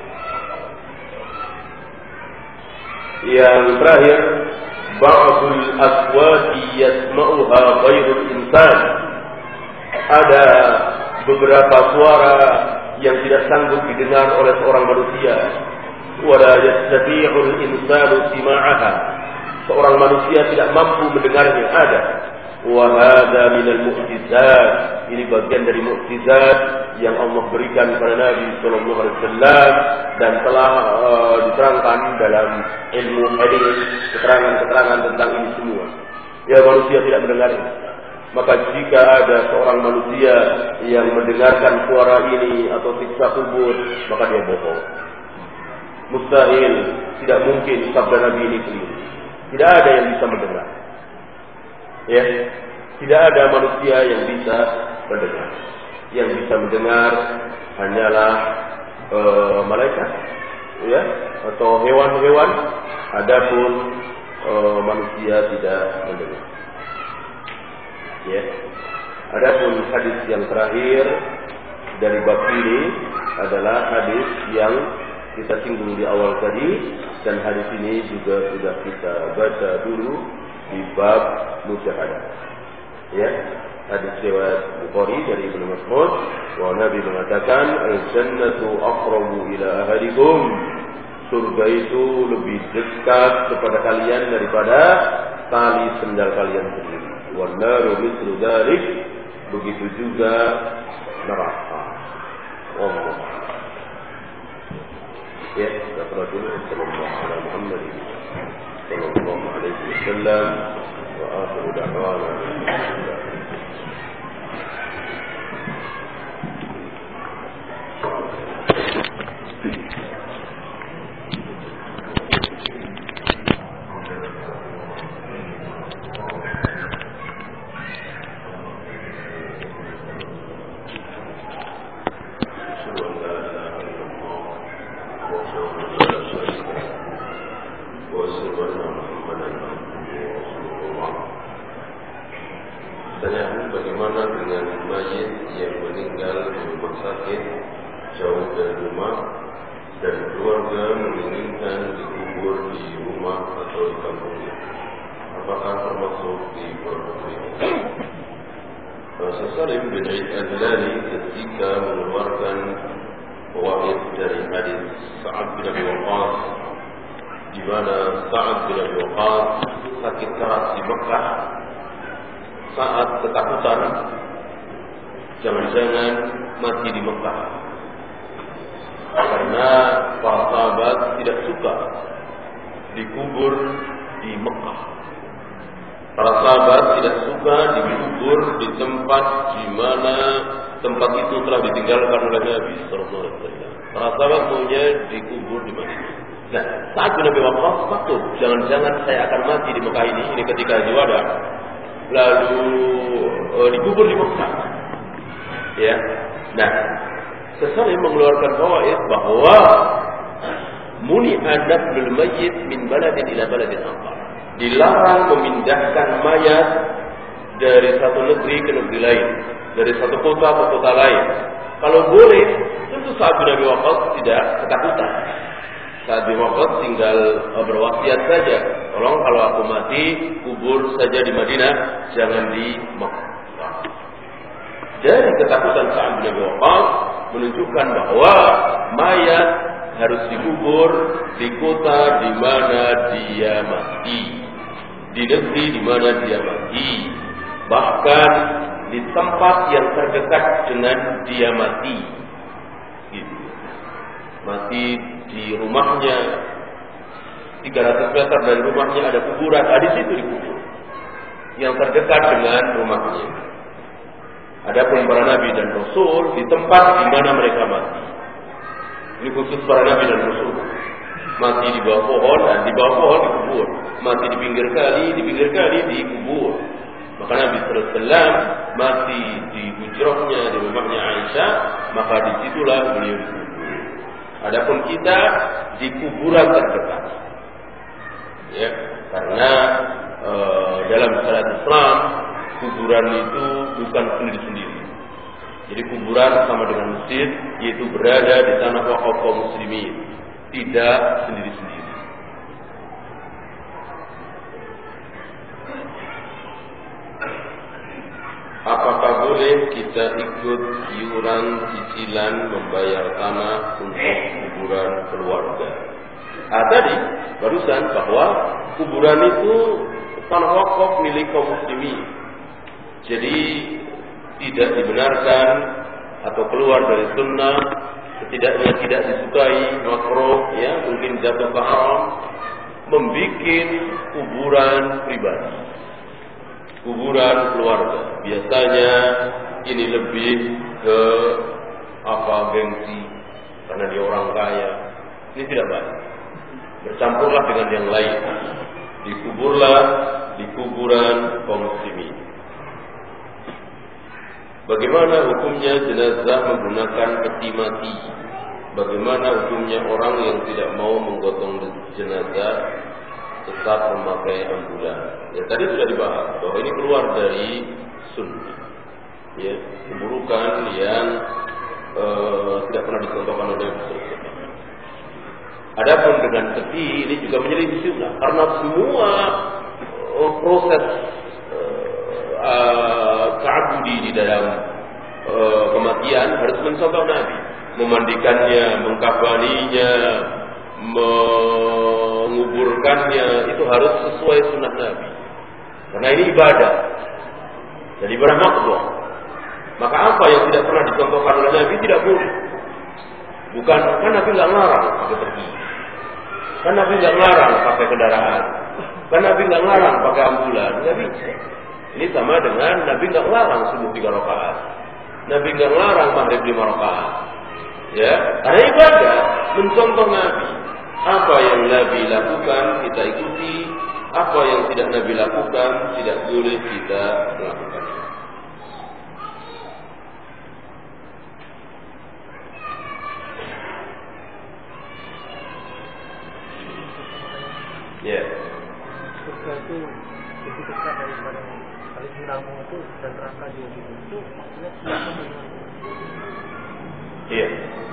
[SPEAKER 1] Yang terakhir, ba'dul aswati yasma'uha ghairul insan. Ada beberapa suara yang tidak sanggup didengar oleh seorang manusia. Wala yastati'ul insanu sima'aha. Seorang manusia tidak mampu mendengarnya. Ada. Wa hadza minal mu'jizat. Ini bagian dari mukjizat yang Allah berikan kepada Nabi sallallahu alaihi wasallam dan telah diterangkan dalam ilmu hadis, keterangan-keterangan tentang ini semua. Ya, manusia tidak mendengarnya. Maka jika ada seorang manusia yang mendengarkan suara ini atau siksa kubur, maka dia bohong. Mustahil, tidak mungkin sabda Nabi ini keliru. Tidak ada yang bisa mendengar. Ya, tidak ada manusia yang bisa mendengar. Yang bisa mendengar hanyalah malaikat, ya, atau hewan-hewan. Adapun manusia tidak mendengar. Ya. Adapun hadis yang terakhir dari bab ini adalah hadis yang kita singgung di awal tadi, dan hadis ini juga sudah kita baca dulu di bab musyahadah. Ya, hadis riwayat Bukhari dari Ibnu Mas'ud, bahwa Nabi mengatakan al-jannatu aqrabu ila ahadikum. Surga itu lebih dekat kepada kalian daripada tali sendal kalian sendiri. Wan naru mithlu dzalik, begitu juga neraka. Allah. Ya, kita dulu sallallahu alaihi Muhammad sallallahu alaihi wasallam wa akhiru da'wana alhamdulillah. Jangan-jangan saya akan mati di Mekah ini ketika Juwada, lalu dikubur di Mekah. Ya, nah, sesalim mengeluarkan fawaid bahwa muni adab bil mayyit min baladin ila baladin akhar. Dilarang memindahkan mayat dari satu negeri ke negeri lain, dari satu kota ke kota lain. Kalau boleh, tentu saat Nabi wafat tidak ketakutan. Saat wafat tinggal berwasiat saja. Tolong kalau aku kalau mati kubur saja di Madinah, jangan di Mekah. Dari ketakutan Sa'ad bin Abi Waqqas menunjukkan bahwa mayat harus dikubur di kota di mana dia mati, di negeri di mana dia mati, bahkan di tempat yang terdekat dengan dia mati. Gitu. Mati di rumahnya, 300 meter dari rumahnya ada kuburan, di situ dikubur, yang terdekat dengan rumahnya. Adapun para nabi dan rasul di tempat di mana mereka mati. Ini khusus para nabi dan rasul. Mati di bawah pohon, dan di bawah pohon dikubur. Mati di pinggir kali dikubur. Maka Nabi sallallahu alaihi wasallam mati di hujrahnya, di rumahnya Aisyah, maka disitulah beliau dikubur. Adapun kita di kuburan terdekat. Ya, karena dalam syariat Islam kuburan itu bukan sendiri-sendiri. Jadi kuburan sama dengan masjid, yaitu berada di tanah wakaf kaum muslimin, tidak sendiri-sendiri. Apakah boleh kita ikut iuran cicilan membayar tanah untuk kuburan keluarga? Tadi barusan bahwa kuburan itu tanah wakaf milik kaum muslimin. Jadi tidak dibenarkan atau keluar dari sunnah, setidaknya tidak disukai, makruh, ya mungkin jatuh ke haram, membikin kuburan pribadi, kuburan keluarga. Biasanya ini lebih ke gengsi, karena dia orang kaya. Ini tidak baik. Bercampurlah dengan yang lain. Dikuburlah di kuburan kaum muslimin. Bagaimana hukumnya jenazah menggunakan peti mati? Bagaimana hukumnya orang yang tidak mau menggotong jenazah tetap memakai ambulan? Ya, tadi sudah dibahas bahwa ini keluar dari sunnah. Ya, keburukan yang tidak pernah dicontohkan oleh Rasulullah. Adapun dengan peti ini juga menjadi sunnah karena semua proses ta'abudi di dalam kematian harus mencontoh Nabi, memandikannya, mengkafaninya, menguburkannya, itu harus sesuai sunnah Nabi. Karena ini ibadah, jadi ibadah makhluk. Maka apa yang tidak pernah dicontohkan oleh Nabi tidak boleh. Bukan kan Nabi nggak ngarang pakai pergi, kan Nabi nggak ngarang pakai kendaraan, kan Nabi nggak ngarang pakai ambulan, nggak bisa. Ini sama dengan Nabi nggak ngarang subuh 3 rakaat, Nabi nggak ngarang maghrib 5 rakaat. Ya, karena ibadah mencontoh Nabi. Apa yang Nabi lakukan kita ikuti, apa yang tidak Nabi lakukan tidak boleh kita lakukan. Ya.
[SPEAKER 2] Surga itu lebih dekat daripada kali Hiramu itu dan neraka juga itu maksudnya apa?
[SPEAKER 1] Iya.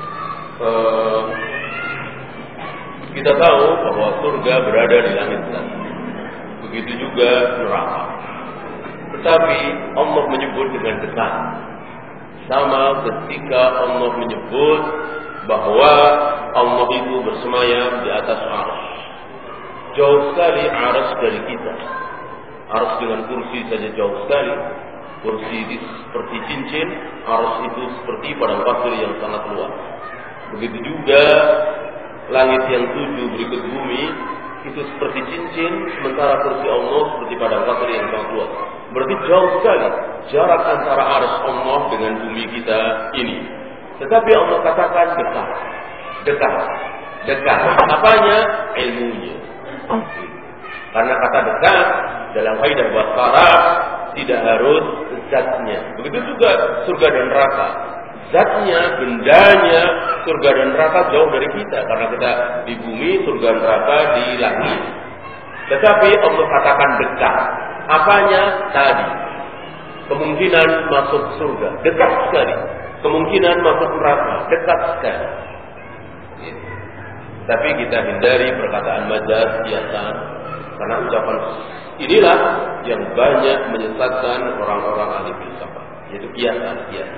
[SPEAKER 1] Kita tahu bahwa surga berada di langit sana. Begitu juga neraka. Tetapi Allah menyebut dengan dekat. Sama ketika Allah menyebut bahwa Allah itu bersemayam di atas arsy. Jauh sekali arsy dari kita. Arsy dengan kursi saja jauh sekali. Kursi itu seperti cincin, arsy itu seperti padang pasir yang sangat luas. Begitu juga langit yang 7 berikut bumi itu seperti cincin, sementara kursi Allah seperti padang pasir yang sangat luas. Berarti jauh sekali jarak antara arsy Allah dengan bumi kita ini. Tetapi Allah katakan dekat, dekat, dekat. Apanya? Ilmunya. Karena kata dekat dalam kaidah bahasa Arab tidak harus zatnya. Begitu juga surga dan neraka. Zatnya, bendanya, surga dan neraka jauh dari kita. Karena kita di bumi, surga dan neraka di langit. Tetapi Allah katakan dekat. Apanya? Tadi. Kemungkinan masuk surga. Dekat sekali. Kemungkinan masuk neraka. Dekat sekali. Tapi kita hindari perkataan majaz biasa. Karena Karena ucapan inilah yang banyak menyesatkan orang-orang ahli filsafat, yaitu kiasan.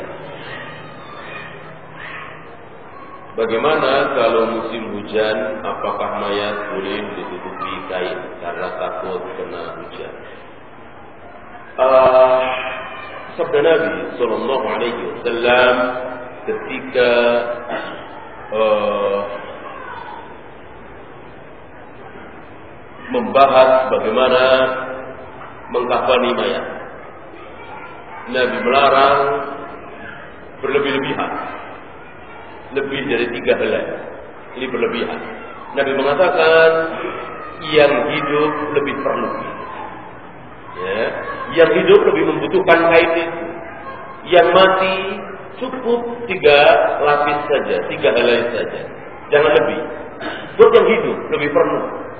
[SPEAKER 1] Bagaimana kalau musim hujan, apakah mayat boleh ditutupi kain karena takut kena hujan? Sabda Nabi Sallallahu Alaihi Wasallam ketika membahas bagaimana mengkafani mayat, Nabi melarang berlebih-lebihan, lebih dari 3 helai. Ini berlebihan. Nabi mengatakan yang hidup lebih perlu, ya, yang hidup lebih membutuhkan kain itu. Yang mati cukup 3 lapis saja, 3 helai saja, jangan lebih. Buat yang hidup lebih perlu.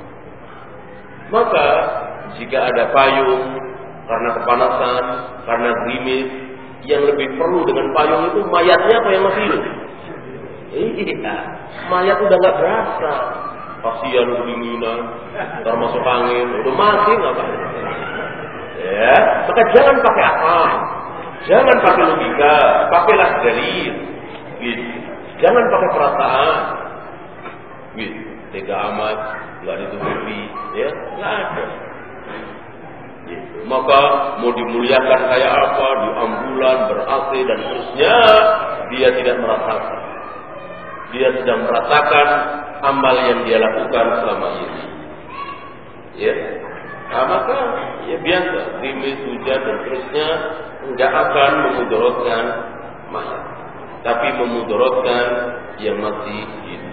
[SPEAKER 1] Maka jika ada payung karena kepanasan, karena gerimis, yang lebih perlu dengan payung itu mayatnya apa yang masih hidup? Iya, mayat udah nggak berasa. Kasihan kedinginan, termasuk angin, udah mati nggak apa? Ya, maka jangan pakai akal, jangan pakai logika, pakailah dalil. Gitu. Jangan pakai perasaan. Gitu. Tega amat, nggak ditutupi, ya, nggak ada. Gitu. Maka mau dimuliakan kayak apa, di ambulan, ber-AC dan seterusnya, dia tidak merasakan. Dia sedang merasakan amal yang dia lakukan selama ini. Ya, nah, maka ya biasa, gerimis, hujan dan seterusnya enggak akan memudaratkan mayat, tapi memudaratkan yang masih hidup.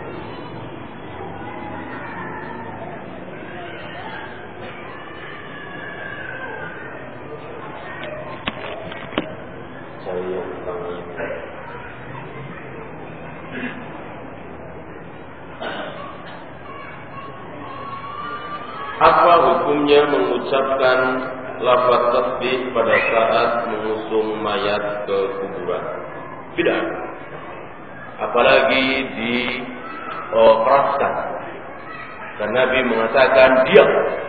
[SPEAKER 1] Apa hukumnya mengucapkan lafaz tasbih pada saat mengusung mayat ke kuburan? Tidak. Apalagi dikeraskan. Dan Nabi mengatakan diam.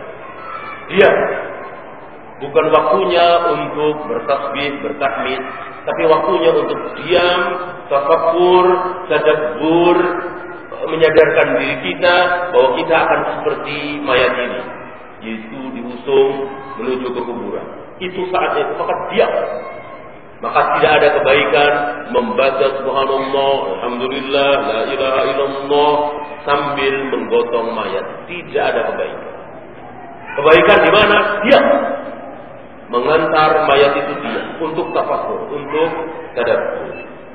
[SPEAKER 1] Bukan waktunya untuk bertasbih, bertahmid, tapi waktunya untuk diam, tafakkur, tadabbur, menyadarkan diri kita bahwa kita akan seperti mayat ini, yaitu diusung menuju ke kuburan. Itu saatnya, maka diam. Maka tidak ada kebaikan membaca subhanallah, alhamdulillah, la ilaha illallah sambil menggotong mayat. Tidak ada kebaikan. Kebaikan di mana? Diam. Mengantar mayat itu diam untuk tafakkur, untuk tadabbur.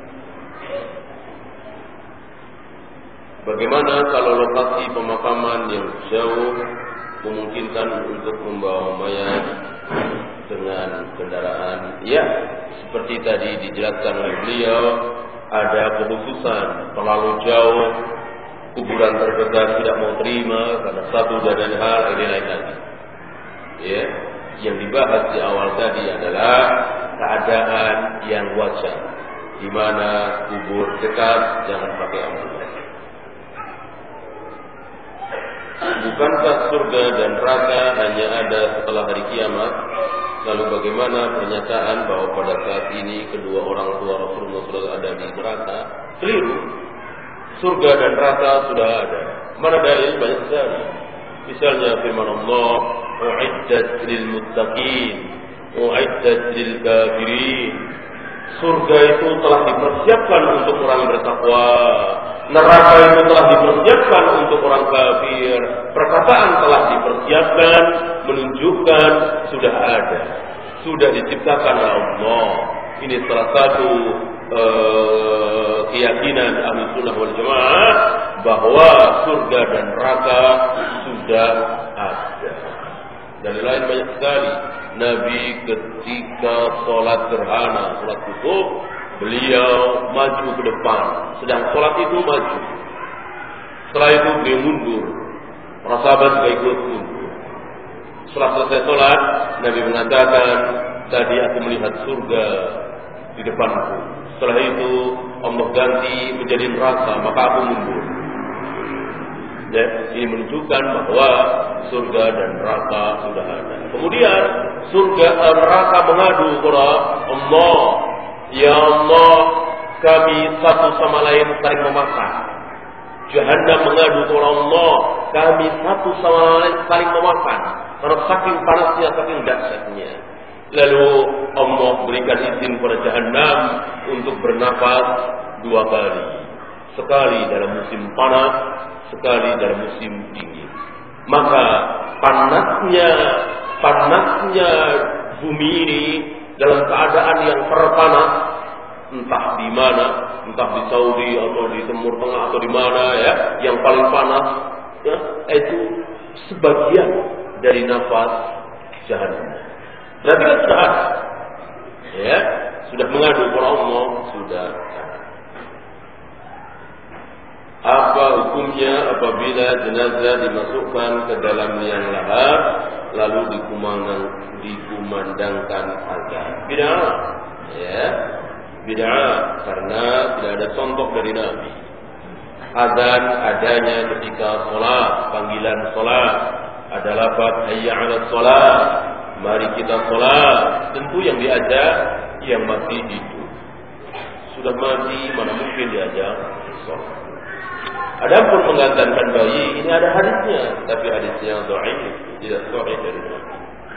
[SPEAKER 1] Bagaimana kalau lokasi pemakaman yang jauh memungkinkan untuk membawa mayat dengan kendaraan? Ya, seperti tadi dijelaskan oleh beliau, ada kekhususan terlalu jauh, kuburan terdekat tidak mau terima karena satu dan hal ini lain lagi. Ya, yang dibahas di awal tadi adalah keadaan yang wajar, di mana kubur dekat, jangan pakai ambulan. Bukankah surga dan neraka hanya ada setelah hari kiamat? Lalu bagaimana pernyataan bahwa pada saat ini kedua orang tua Rasulullah SAW ada di neraka? Keliru. Surga dan neraka sudah ada. Mana dalil? Banyak sekali. Misalnya firman Allah, "U'iddat lil muttaqin, u'iddat lil kafirin." Surga itu telah dipersiapkan untuk orang bertakwa. Neraka itu telah dipersiapkan untuk orang kafir. Perkataan telah dipersiapkan menunjukkan sudah ada, sudah diciptakan oleh Allah. Ini salah satu keyakinan Ahlussunnah wal Jamaah bahwa surga dan neraka sudah ada. Dan lain banyak sekali. Nabi ketika sholat gerhana, sholat khusyuk, beliau maju ke depan, sedang sholat itu maju. Setelah itu beliau mundur, para sahabat juga ikut mundur. Setelah selesai sholat, Nabi mengatakan, tadi aku melihat surga di depanku. Setelah itu Allah ganti menjadi neraka, maka aku mundur. Ya, ini menunjukkan bahwa surga dan neraka sudah ada. Kemudian surga dan neraka mengadu kepada Allah, ya Allah, kami satu sama lain saling memakan. Jahannam mengadu kepada Allah, kami satu sama lain saling memakan. Karena saking panasnya, saking dahsyatnya. Lalu Allah berikan izin kepada Jahannam untuk bernafas 2 kali. Sekali dalam musim panas, sekali dalam musim dingin. Maka panasnya bumi ini dalam keadaan yang terpanas, entah di mana, entah di Saudi atau di Timur Tengah atau di mana ya, yang paling panas ya, itu sebagian dari nafas Jahannam. Berarti kan sudah ada, ya, sudah mengadu kepada Allah, sudah. Apa hukumnya apabila jenazah dimasukkan ke dalam liang lahat lalu dikumandangkan azan? Bid'ah, ya, bid'ah karena tidak ada contoh dari Nabi. Azan adanya ketika sholat, panggilan sholat, ada lafaz hayya 'alas sholat, mari kita sholat. Tentu yang diajak yang masih hidup. Sudah mati mana mungkin diajak sholat. Adapun menggantikan bayi, ini ada hadisnya, tapi hadisnya dhaif, tidak sahih dari Nabi.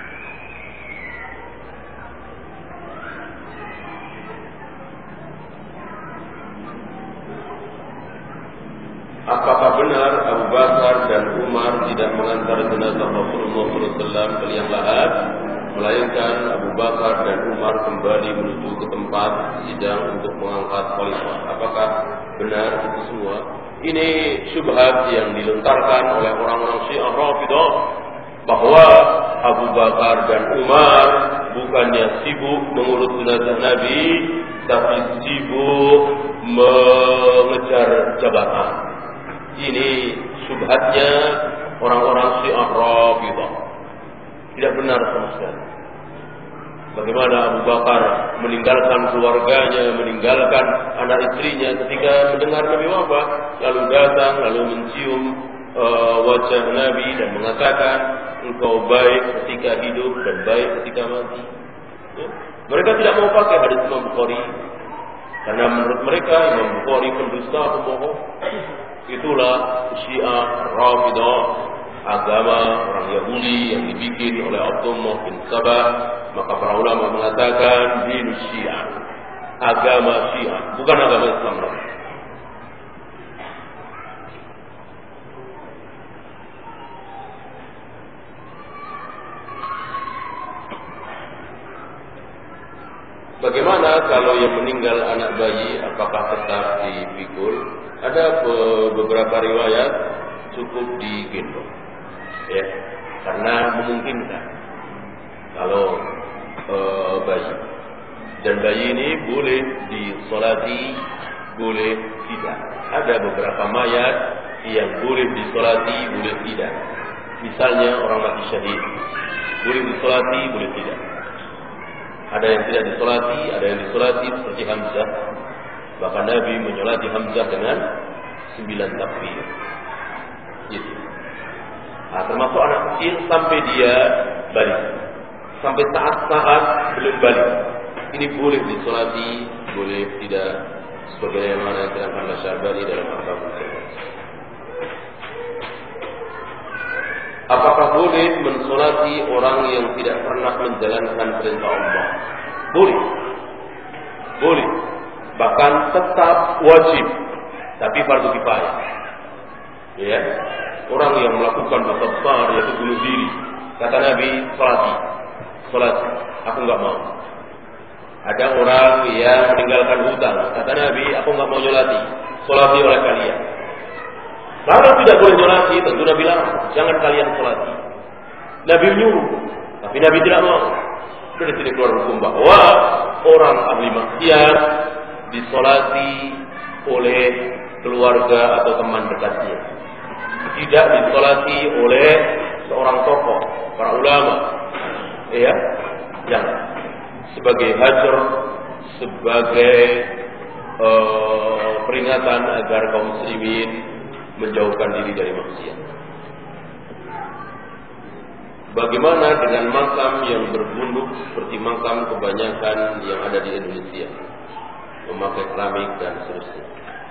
[SPEAKER 1] Apakah benar Abu Bakar dan Umar tidak mengantar jenazah Rasulullah SAW ke liang lahat, melainkan Abu Bakar dan Umar kembali menuju ke tempat sidang untuk mengangkat khalifah? Apakah benar itu semua? Ini syubhat yang dilontarkan oleh orang-orang Syiah Rafidhah bahwa Abu Bakar dan Umar bukannya sibuk mengurus jenazah Nabi, tapi sibuk mengejar jabatan. Ini syubhatnya orang-orang Syiah Rafidhah. Tidak benar sama sekali. Bagaimana Abu Bakar meninggalkan keluarganya, meninggalkan anak istrinya ketika mendengar Nabi wafat, lalu datang, lalu mencium wajah Nabi dan mengatakan, engkau baik ketika hidup dan baik ketika mati. Ya. Mereka tidak mau pakai hadis Imam Bukhari, karena menurut mereka Imam Bukhari pendusta, pembohong. Itulah Syiah Rafidhah, agama orang Yahudi yang dibikin oleh Abdullah bin Sabah. Maka para ulama mengatakan din Syiah, agama Syiah, bukan agama Islam lagi. Bagaimana kalau yang meninggal anak bayi, apakah tetap dipikul? Ada beberapa riwayat cukup digendong, ya, karena memungkinkan kalau bayi, dan bayi ini boleh disolati, boleh tidak. Ada beberapa mayat yang boleh disolati, boleh tidak. Misalnya orang mati syahid, boleh disolati, boleh tidak. Ada yang tidak disolati, ada yang disolati seperti Hamzah. Bahkan Nabi menyolati Hamzah dengan 9 takbir. Gitu. Nah, termasuk anak kecil sampai dia balik, sampai saat-saat belum balik, ini boleh disolati, boleh tidak, sebagaimana yang diterangkan Syarbani dalam Al-Qalam. Apakah boleh mensolati orang yang tidak pernah menjalankan perintah Allah? Boleh, boleh, bahkan tetap wajib, tapi fardu kifayah. Ya, orang yang melakukan dosa besar yaitu bunuh diri, kata Nabi, solat, aku enggak mau. Ada orang yang meninggalkan hutang, kata Nabi, aku enggak mau nyolati, solati oleh kalian. Kalau tidak boleh nyolati, tentu Nabi larang, jangan kalian solati. Nabi menyuruh, tapi Nabi tidak mau. Dari sini keluar hukum bahwa orang ahli maksiat disolati oleh keluarga atau teman dekatnya, tidak disolati oleh seorang tokoh, para ulama, ya, yang sebagai hajar, sebagai peringatan agar kaum muslimin menjauhkan diri dari maksiat. Bagaimana dengan makam yang berbunduk seperti makam kebanyakan yang ada di Indonesia, memakai keramik dan seterusnya?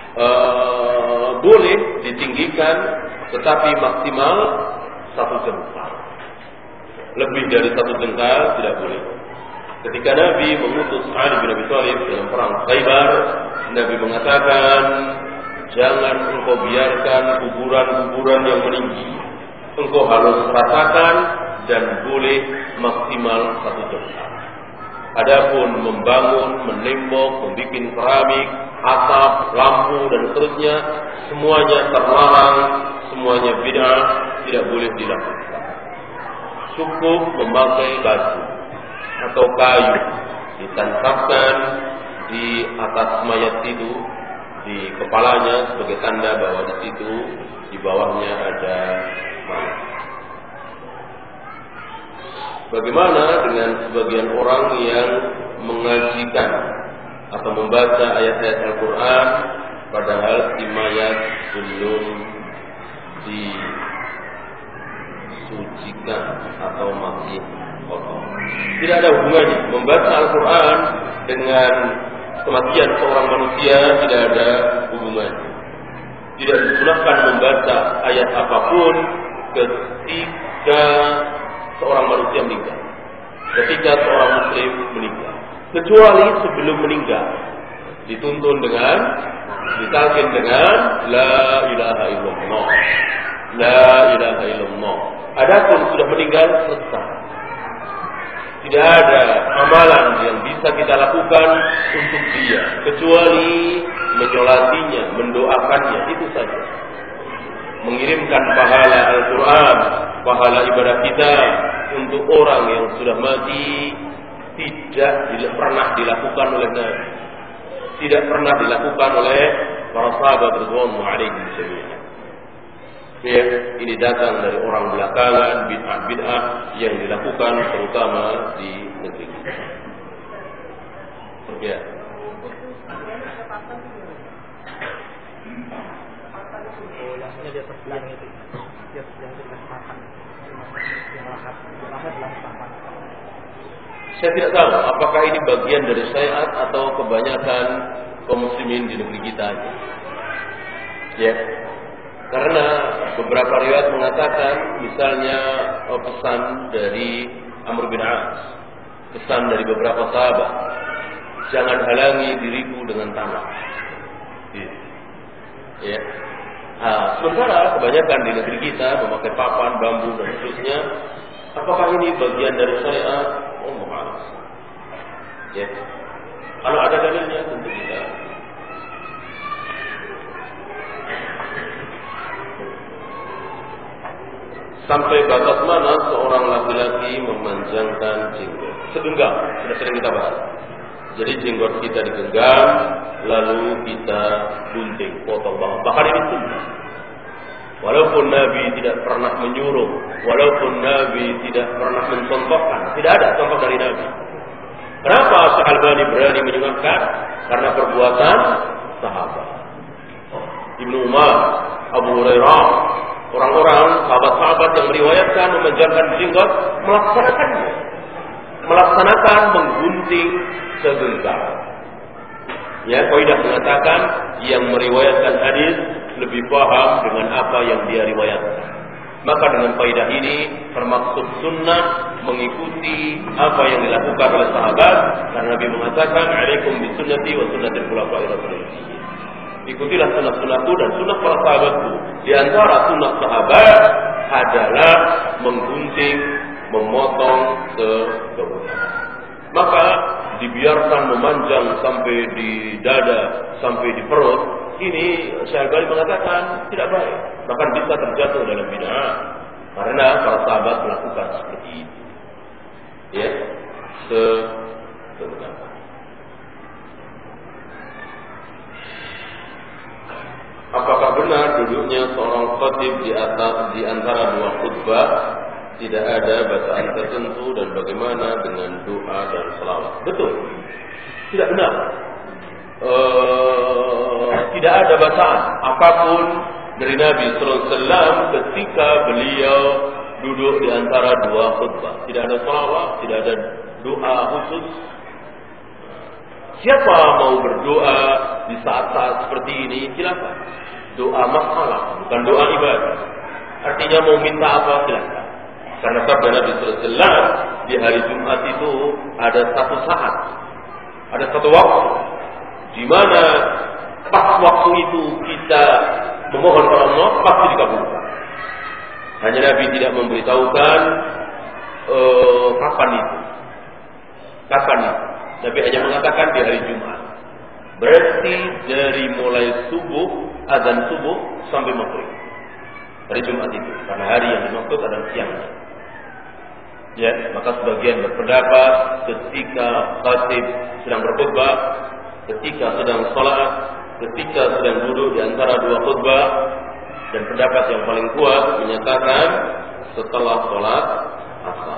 [SPEAKER 1] Boleh ditinggikan, tetapi maksimal 1 jengkal. Lebih dari 1 jengkal tidak boleh. Ketika Nabi mengutus Ali bin Abi Thalib dalam perang Khaybar, Nabi mengatakan, jangan engkau biarkan kuburan-kuburan yang meninggi. Engkau harus ratakan dan boleh maksimal 1 jengkal. Adapun membangun, menembok, membuat keramik, atap, lampu dan seterusnya, semuanya terlarang, semuanya bid'ah, tidak boleh dilakukan. Cukup memakai batu atau kayu ditancapkan di atas mayat itu, di kepalanya sebagai tanda bahwa di situ di bawahnya ada mayat. Bagaimana dengan sebagian orang yang mengajikan atau membaca ayat-ayat Al-Quran padahal si mayat belum disucikan atau masih kotor? Tidak ada hubungannya. Membaca Al-Quran dengan kematian seorang manusia tidak ada hubungannya. Tidak disunahkan membaca ayat apapun ketika seorang manusia meninggal, ketika seorang muslim meninggal, kecuali sebelum meninggal dituntun dengan, ditalkin dengan la ilaha illallah, la ilaha illallah. Adapun sudah meninggal, selesai. Tidak ada amalan yang bisa kita lakukan untuk dia kecuali menyolatinya, mendoakannya, itu saja. Mengirimkan pahala Al-Quran, pahala ibadah kita untuk orang yang sudah mati tidak pernah dilakukan oleh Nabi, tidak pernah dilakukan oleh para sahabat radhiyallahu alaihim. Ya, ini datang dari orang belakangan, bid'ah-bid'ah yang dilakukan terutama di negeri kita. Ya.
[SPEAKER 2] Yang di atas bilang itu, yang dikasih makan, yang lahat papan.
[SPEAKER 1] Saya tidak tahu apakah ini bagian dari syariat atau kebanyakan kaum muslimin di negeri kita. Ya. Karena beberapa riwayat mengatakan, misalnya pesan dari Amr bin As, pesan dari beberapa sahabat, jangan halangi diriku dengan tanah. Ya. Sementara kebanyakan di negeri kita memakai papan, bambu dan seterusnya. Apakah ini bagian dari syariat? Oh, maaf. Ya. Kalau ada dalilnya tentu kita. Sampai batas mana seorang laki-laki memanjangkan jenggot? Segenggam, sudah sering kita bahas. Jadi jenggot kita digenggam, lalu kita gunting, potong bawah. Bahkan ini sunnah. Walaupun Nabi tidak pernah menyuruh, walaupun Nabi tidak pernah mencontohkan, tidak ada contoh dari Nabi. Kenapa Syekh berani menyebutkan? Karena perbuatan sahabat. Ibnu Umar, Abu Hurairah, orang-orang sahabat-sahabat yang meriwayatkan memanjangkan jenggot melaksanakan menggunting segenggam. Ya, kaidah mengatakan yang meriwayatkan hadis lebih paham dengan apa yang dia riwayatkan. Maka dengan kaidah ini termaksud sunnah mengikuti apa yang dilakukan oleh sahabat, karena Nabi mengatakan alaikum bisunnati wa sunnatil khulafa'ir rasyidin. Ikutilah sunnah-sunnahku dan sunnah para sahabatku. Di antara sunnah sahabat adalah menggunting, memotong segenggam. Maka dibiarkan memanjang sampai di dada, sampai di perut. Ini Syekh Al-Albani mengatakan tidak baik, bahkan bisa terjatuh dalam bid'ah karena para sahabat melakukan seperti itu. Ya, segenggam. Apakah benar duduknya seorang khatib di antara dua khutbah tidak ada bacaan tertentu dan bagaimana dengan doa dan selawat? Betul, tidak benar. Tidak ada bacaan apapun dari Nabi sallallahu alaihi wasallam ketika beliau duduk di antara dua khutbah. Tidak ada shalawat, tidak ada doa khusus. Siapa mau berdoa di saat-saat seperti ini, silakan. Doa masalah, bukan doa ibadah. Artinya mau minta apa, silakan. Karena sabda Nabi sallallahu alaihi wasallam di hari Jumat itu ada satu saat, ada satu waktu di mana pas waktu itu kita memohon kepada Allah pasti dikabulkan. Hanya Nabi tidak memberitahukan kapan itu. Nabi hanya mengatakan di hari Jumat. Berarti dari mulai subuh, azan subuh sampai maghrib. Hari Jumat itu, karena hari yang dimaksud adalah siangnya. Ya, maka sebagian berpendapat ketika khatib sedang berkhutbah, ketika sedang salat, ketika sedang duduk di antara dua khutbah, dan pendapat yang paling kuat menyatakan setelah salat asar.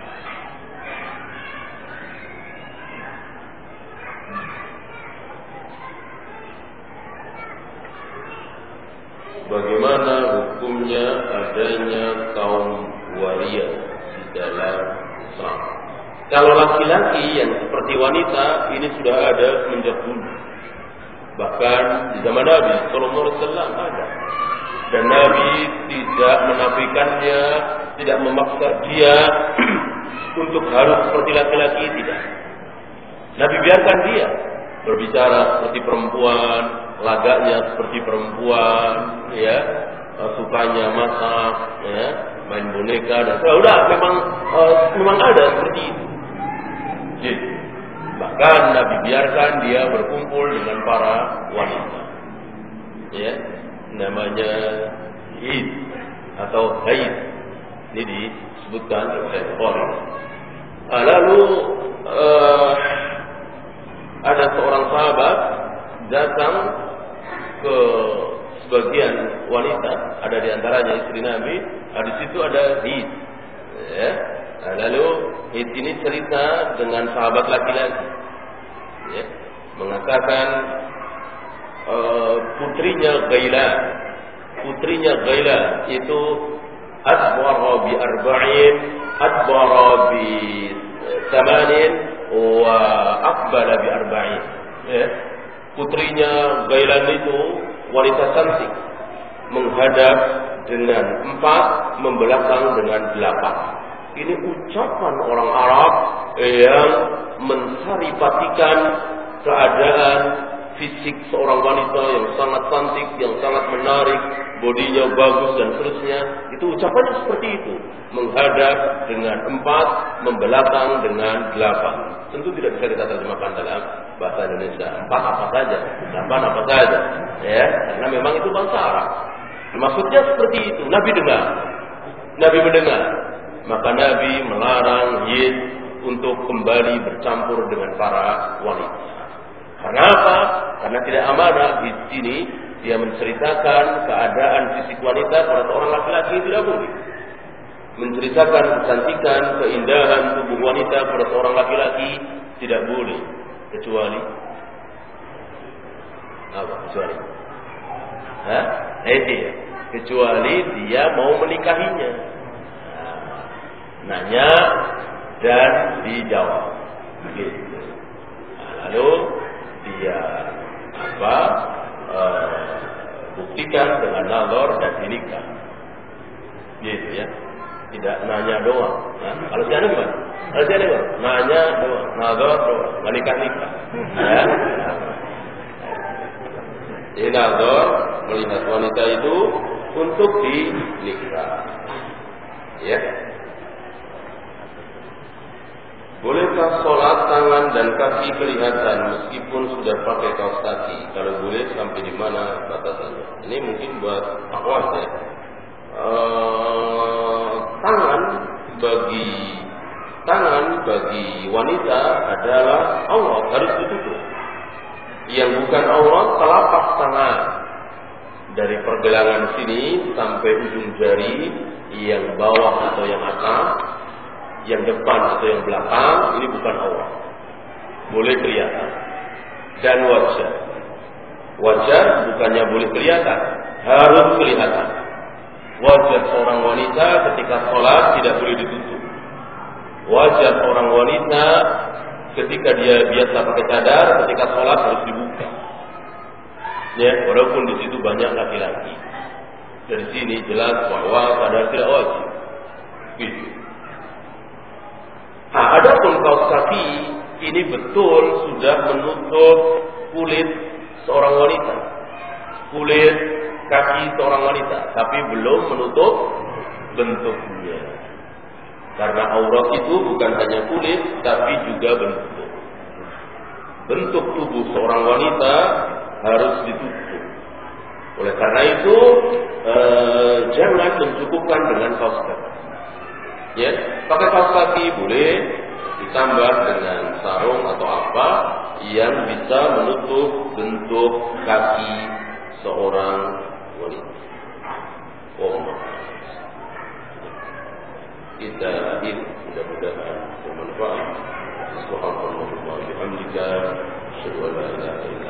[SPEAKER 1] Bagaimana hukumnya adanya kaum waria di dalam Islam? Kalau laki-laki yang seperti wanita ini sudah ada semenjak dulu. Bahkan di zaman Nabi sallallahu alaihi wasallam ada. Dan Nabi tidak menafikannya, tidak memaksa dia untuk harus seperti laki-laki, tidak. Nabi biarkan dia berbicara seperti perempuan, lagaknya seperti perempuan, ya, sukanya masak, ya, main boneka dan sudah memang ada seperti itu. Jadi, bahkan Nabi biarkan dia berkumpul dengan para wanita, ya, namanya Id atau Haid, ini disebutkan oleh Bukhari. Lalu ada seorang sahabat datang ke sebagian wanita, ada di antaranya istri Nabi, di situ ada Hid. Ya. Lalu Hid ini cerita dengan sahabat laki-laki, ya, mengatakan putrinya Ghailan itu adbara bi arba'in, adbara bi thamanin wa aqbala bi arba'in. Ya. Putrinya Ghailan itu wanita cantik, menghadap dengan 4, membelakang dengan 8. Ini ucapan orang Arab yang mensaripatikan keadaan fisik seorang wanita yang sangat cantik, yang sangat menarik, bodinya bagus dan seterusnya. Itu ucapannya seperti itu, menghadap dengan 4, membelakang dengan 8. Tentu tidak bisa kita terjemahkan dalam bahasa Indonesia. 4 apa saja, 8 apa saja, ya, karena memang itu bahasa Arab. Maksudnya seperti itu. Nabi mendengar, maka Nabi melarang Hid untuk kembali bercampur dengan para wanita. Karena apa? Karena tidak amanah. Di sini dia menceritakan keadaan fisik wanita pada seorang laki-laki, tidak boleh. Menceritakan kecantikan, keindahan tubuh wanita pada seorang laki-laki tidak boleh, kecuali apa? Kecuali dia mau menikahinya. Nanya dan dijawab. Gitu. Lalu dia buktikan dengan nazar dan dinikah. Gitu ya. Tidak nanya doang. Nah, kalau si Anda gimana? Nanya doang, nazar doang, nggak nikah. Ya. Jadi nazar melihat wanita itu untuk dinikah. Ya. Bolehkah sholat tangan dan kaki kelihatan meskipun sudah pakai kaos kaki? Kalau boleh, sampai di mana batasannya? Ini mungkin buat akhwat ya. Tangan bagi wanita adalah aurat, harus ditutup. Yang bukan aurat telapak tangan, dari pergelangan sini sampai ujung jari, yang bawah atau yang atas, yang depan atau yang belakang, ini bukan aurat, boleh kelihatan. Dan wajah bukannya boleh kelihatan, harus kelihatan. Wajah seorang wanita ketika sholat tidak boleh ditutup. Wajah seorang wanita ketika dia biasa pakai cadar, ketika sholat harus dibuka. Ya, walaupun di situ banyak laki-laki. Dari sini jelas bahwa cadar tidak wajib. Gitu. Nah, adapun kaos kaki ini betul sudah menutup kulit seorang wanita, kulit kaki seorang wanita, tapi belum menutup bentuknya. Karena aurat itu bukan hanya kulit, tapi juga bentuk. Bentuk tubuh seorang wanita harus ditutup. Oleh karena itu, jangan mencukupkan dengan kaos kaki. Ya, pakai kaos kaki boleh, ditambah dengan sarung atau apa yang bisa menutup bentuk kaki seorang wanita. Kita ini mudah-mudahan bermanfaat. Subhanallah wa bihamdika, asyhadu an la ilaha illa